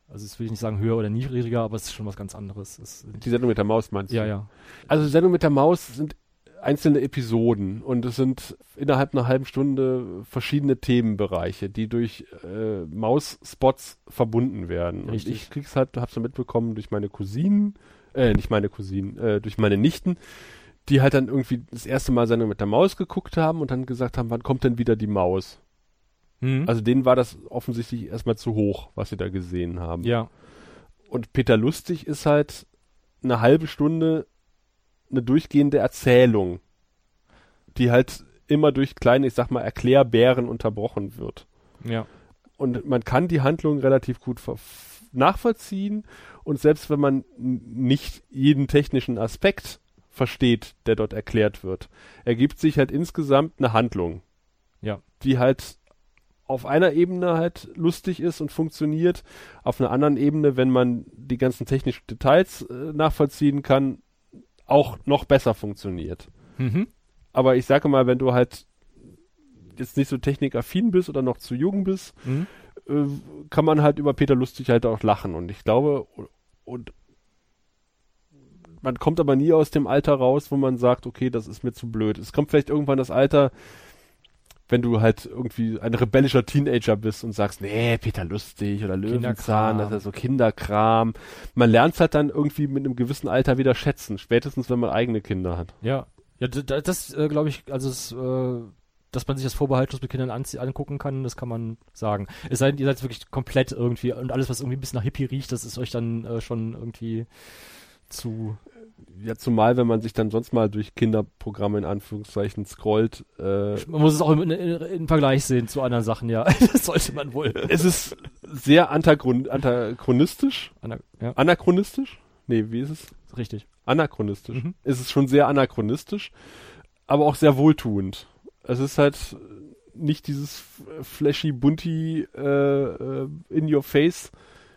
Also das will ich nicht sagen höher oder niedriger, aber es ist schon was ganz anderes. Es,
die Sendung mit der Maus meinst du?
Ja, ja.
Also die Sendung mit der Maus sind einzelne Episoden und es sind innerhalb einer halben Stunde verschiedene Themenbereiche, die durch äh, Maus-Spots verbunden werden.
Richtig.
Und ich krieg's halt, hab's so mitbekommen durch meine Cousinen, äh, nicht meine Cousinen, äh, durch meine Nichten, die halt dann irgendwie das erste Mal Sendung mit der Maus geguckt haben und dann gesagt haben, wann kommt denn wieder die Maus?
Mhm.
Also denen war das offensichtlich erstmal zu hoch, was sie da gesehen haben.
Ja.
Und Peter Lustig ist halt eine halbe Stunde eine durchgehende Erzählung, die halt immer durch kleine, ich sag mal, Erklärbären unterbrochen wird.
Ja.
Und man kann die Handlung relativ gut nachvollziehen und selbst wenn man nicht jeden technischen Aspekt versteht, der dort erklärt wird, ergibt sich halt insgesamt eine Handlung,
ja,
die halt auf einer Ebene halt lustig ist und funktioniert, auf einer anderen Ebene, wenn man die ganzen technischen Details äh, nachvollziehen kann, auch noch besser funktioniert.
Mhm.
Aber ich sage mal, wenn du halt jetzt nicht so technikaffin bist oder noch zu jung bist,
mhm.
äh, kann man halt über Peter Lustig halt auch lachen. Und ich glaube, und man kommt aber nie aus dem Alter raus, wo man sagt, okay, das ist mir zu blöd. Es kommt vielleicht irgendwann das Alter, wenn du halt irgendwie ein rebellischer Teenager bist und sagst, nee, Peter Lustig oder Löwenzahn, das ist ja so Kinderkram. Man lernt es halt dann irgendwie mit einem gewissen Alter wieder schätzen, spätestens wenn man eigene Kinder hat.
Ja, ja, d- das äh, glaube ich, also es, äh, dass man sich das vorbehaltlos mit Kindern anzie- angucken kann, das kann man sagen. Es sei denn, ihr seid wirklich komplett irgendwie und alles, was irgendwie ein bisschen nach Hippie riecht, das ist euch dann äh, schon irgendwie zu...
Ja, zumal, wenn man sich dann sonst mal durch Kinderprogramme in Anführungszeichen scrollt. Äh,
man muss es auch im, in, in Vergleich sehen zu anderen Sachen, ja. Das sollte man wohl.
Es ist sehr antagron- anachronistisch.
Ana- ja.
Anachronistisch? Nee, wie ist es?
Richtig.
Anachronistisch.
Mhm.
Es ist schon sehr anachronistisch, aber auch sehr wohltuend. Es ist halt nicht dieses flashy, bunty, äh, in your face,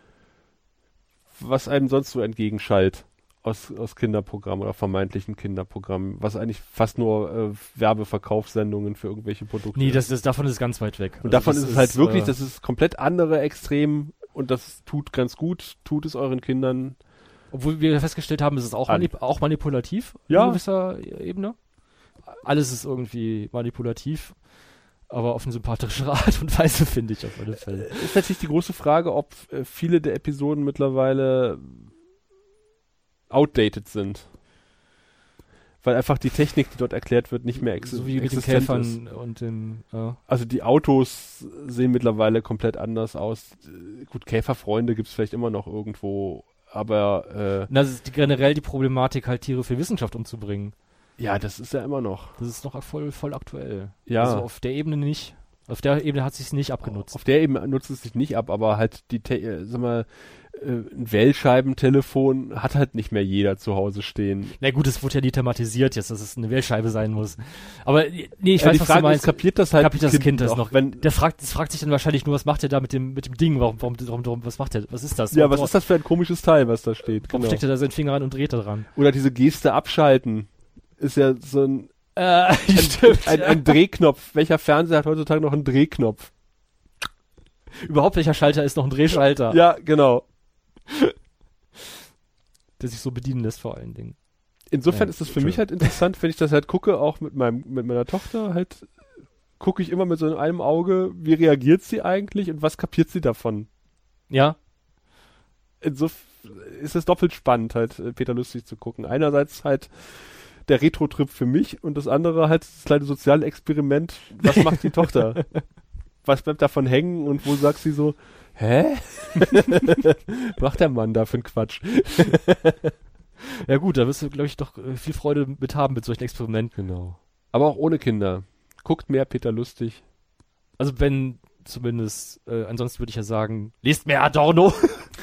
was einem sonst so entgegenschallt. Aus, aus Kinderprogrammen oder vermeintlichen Kinderprogrammen, was eigentlich fast nur äh, Werbeverkaufssendungen für irgendwelche Produkte
Nee, das, das, davon ist es ganz weit weg.
Und
also
davon ist es halt
ist,
wirklich,
äh,
das ist komplett andere Extrem und das tut ganz gut, tut es euren Kindern.
Obwohl wir festgestellt haben, ist es auch, manip- auch manipulativ
ja.
auf gewisser Ebene. Alles ist irgendwie manipulativ, aber auf eine sympathische Art und Weise, finde ich auf alle Fälle.
Ist natürlich die große Frage, ob äh, viele der Episoden mittlerweile outdated sind. Weil einfach die Technik, die dort erklärt wird, nicht mehr ex-
so wie mit den
existent
Käfern
ist.
Und den, ja.
Also die Autos sehen mittlerweile komplett anders aus. Gut, Käferfreunde gibt es vielleicht immer noch irgendwo, aber äh,
das ist die, generell die Problematik, halt Tiere für Wissenschaft umzubringen.
Ja, das ist ja immer noch.
Das ist noch voll, voll aktuell.
Ja.
Also auf der Ebene nicht. Auf der Ebene hat es sich nicht abgenutzt.
Auf der Ebene nutzt es sich nicht ab, aber halt die, Te- sag mal, äh, ein Wählscheibentelefon hat halt nicht mehr jeder zu Hause stehen.
Na gut, es wurde ja nie thematisiert jetzt, dass es eine Wählscheibe sein muss. Aber nee, ich
ja,
weiß,
die
was
Frage
du meinst.
Ist, kapiert das halt
kapiert das Kind, kind das
auch,
noch.
Wenn
der fragt, das fragt sich dann wahrscheinlich nur, was macht er da mit dem mit dem Ding? Warum, warum, warum, warum was macht er? Was ist das?
Ja,
warum,
was ist das für ein komisches Teil, was da steht?
Warum
genau.
steckt er da seinen Finger ran und dreht da dran?
Oder diese Geste abschalten ist ja so ein
äh,
ein,
stimmt,
ein,
ja.
ein Drehknopf. Welcher Fernseher hat heutzutage noch einen Drehknopf?
Überhaupt welcher Schalter ist noch ein Drehschalter?
Ja, genau.
Der sich so bedienen lässt vor allen Dingen.
Insofern
ja,
ist es für mich halt interessant, wenn ich das halt gucke, auch mit meinem mit meiner Tochter halt, gucke ich immer mit so einem Auge, wie reagiert sie eigentlich und was kapiert sie davon?
Ja.
Insofern ist es doppelt spannend, halt Peter Lustig zu gucken. Einerseits halt der Retro-Trip für mich und das andere halt das kleine soziale Experiment, was macht die Tochter? Was bleibt davon hängen und wo sagt sie so, hä? Macht der Mann da für einen Quatsch?
Ja gut, da wirst du, glaube ich, doch viel Freude mit haben mit solchen Experimenten.
Genau. Aber auch ohne Kinder. Guckt mehr Peter Lustig.
Also wenn zumindest, äh, ansonsten würde ich ja sagen, lest mehr Adorno.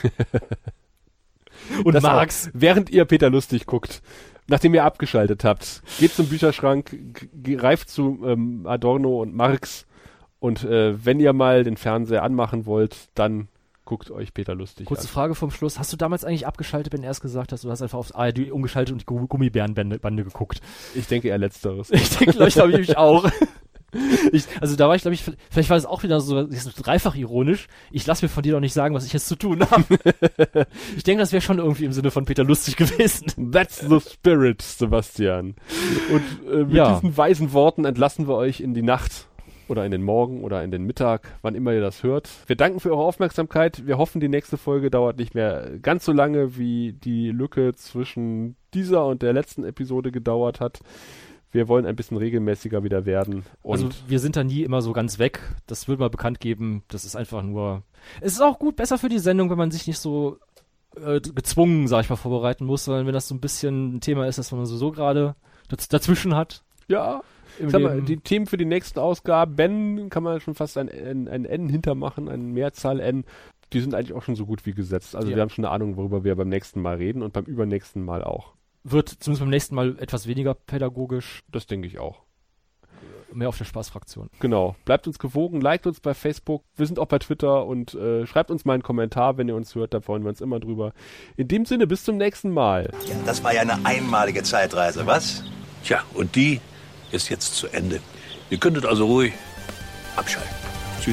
Und
das
Marx.
Auch, während ihr Peter Lustig guckt, nachdem ihr abgeschaltet habt, geht zum Bücherschrank, g- greift zu ähm, Adorno und Marx und äh, wenn ihr mal den Fernseher anmachen wollt, dann guckt euch Peter Lustig
Kurze
an.
Kurze Frage vom Schluss. Hast du damals eigentlich abgeschaltet, wenn er es gesagt hast? Du hast einfach aufs A R D umgeschaltet und die Gummibärenbande Bande geguckt.
Ich denke eher Letzteres.
Ich denke, vielleicht habe ich mich auch. ich, also da war ich, glaube ich, vielleicht war es auch wieder so, so dreifach ironisch. Ich lasse mir von dir doch nicht sagen, was ich jetzt zu tun habe. Ich denke, das wäre schon irgendwie im Sinne von Peter lustig gewesen.
That's the spirit, Sebastian. Und äh, mit
Ja.
diesen weisen Worten entlassen wir euch in die Nacht oder in den Morgen oder in den Mittag, wann immer ihr das hört. Wir danken für eure Aufmerksamkeit. Wir hoffen, die nächste Folge dauert nicht mehr ganz so lange, wie die Lücke zwischen dieser und der letzten Episode gedauert hat. Wir wollen ein bisschen regelmäßiger wieder werden. Und
Also wir sind da nie immer so ganz weg. Das wird mal bekannt geben. Das ist einfach nur... Es ist auch gut, besser für die Sendung, wenn man sich nicht so äh, gezwungen, sag ich mal, vorbereiten muss, weil wenn das so ein bisschen ein Thema ist, das man sowieso gerade daz dazwischen hat.
ja,
Im
sag mal,
Leben.
die Themen für die nächsten Ausgaben, Ben, kann man schon fast ein, ein, ein N hintermachen, eine Mehrzahl N. Die sind eigentlich auch schon so gut wie gesetzt. Also
Ja.
wir haben schon eine Ahnung, worüber wir beim nächsten Mal reden und beim übernächsten Mal auch.
Wird zumindest beim nächsten Mal etwas weniger pädagogisch,
Das denke ich auch.
mehr auf der Spaßfraktion.
Genau. Bleibt uns gewogen, liked uns bei Facebook. Wir sind auch bei Twitter und äh, schreibt uns mal einen Kommentar, wenn ihr uns hört. Da freuen wir uns immer drüber. In dem Sinne, bis zum nächsten Mal.
Ja, das war ja eine einmalige Zeitreise, was?
Tja, und die ist jetzt zu Ende. Ihr könntet also ruhig abschalten. Tschüss.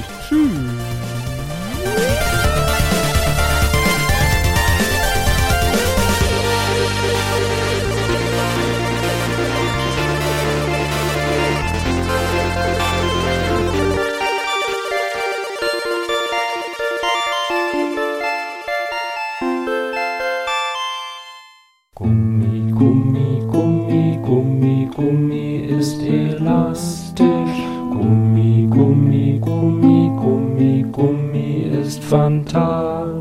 Gummi, Gummi, Gummi, Gummi, Gummi ist elastisch. Gummi, Gummi, Gummi, Gummi, Gummi ist fantastisch.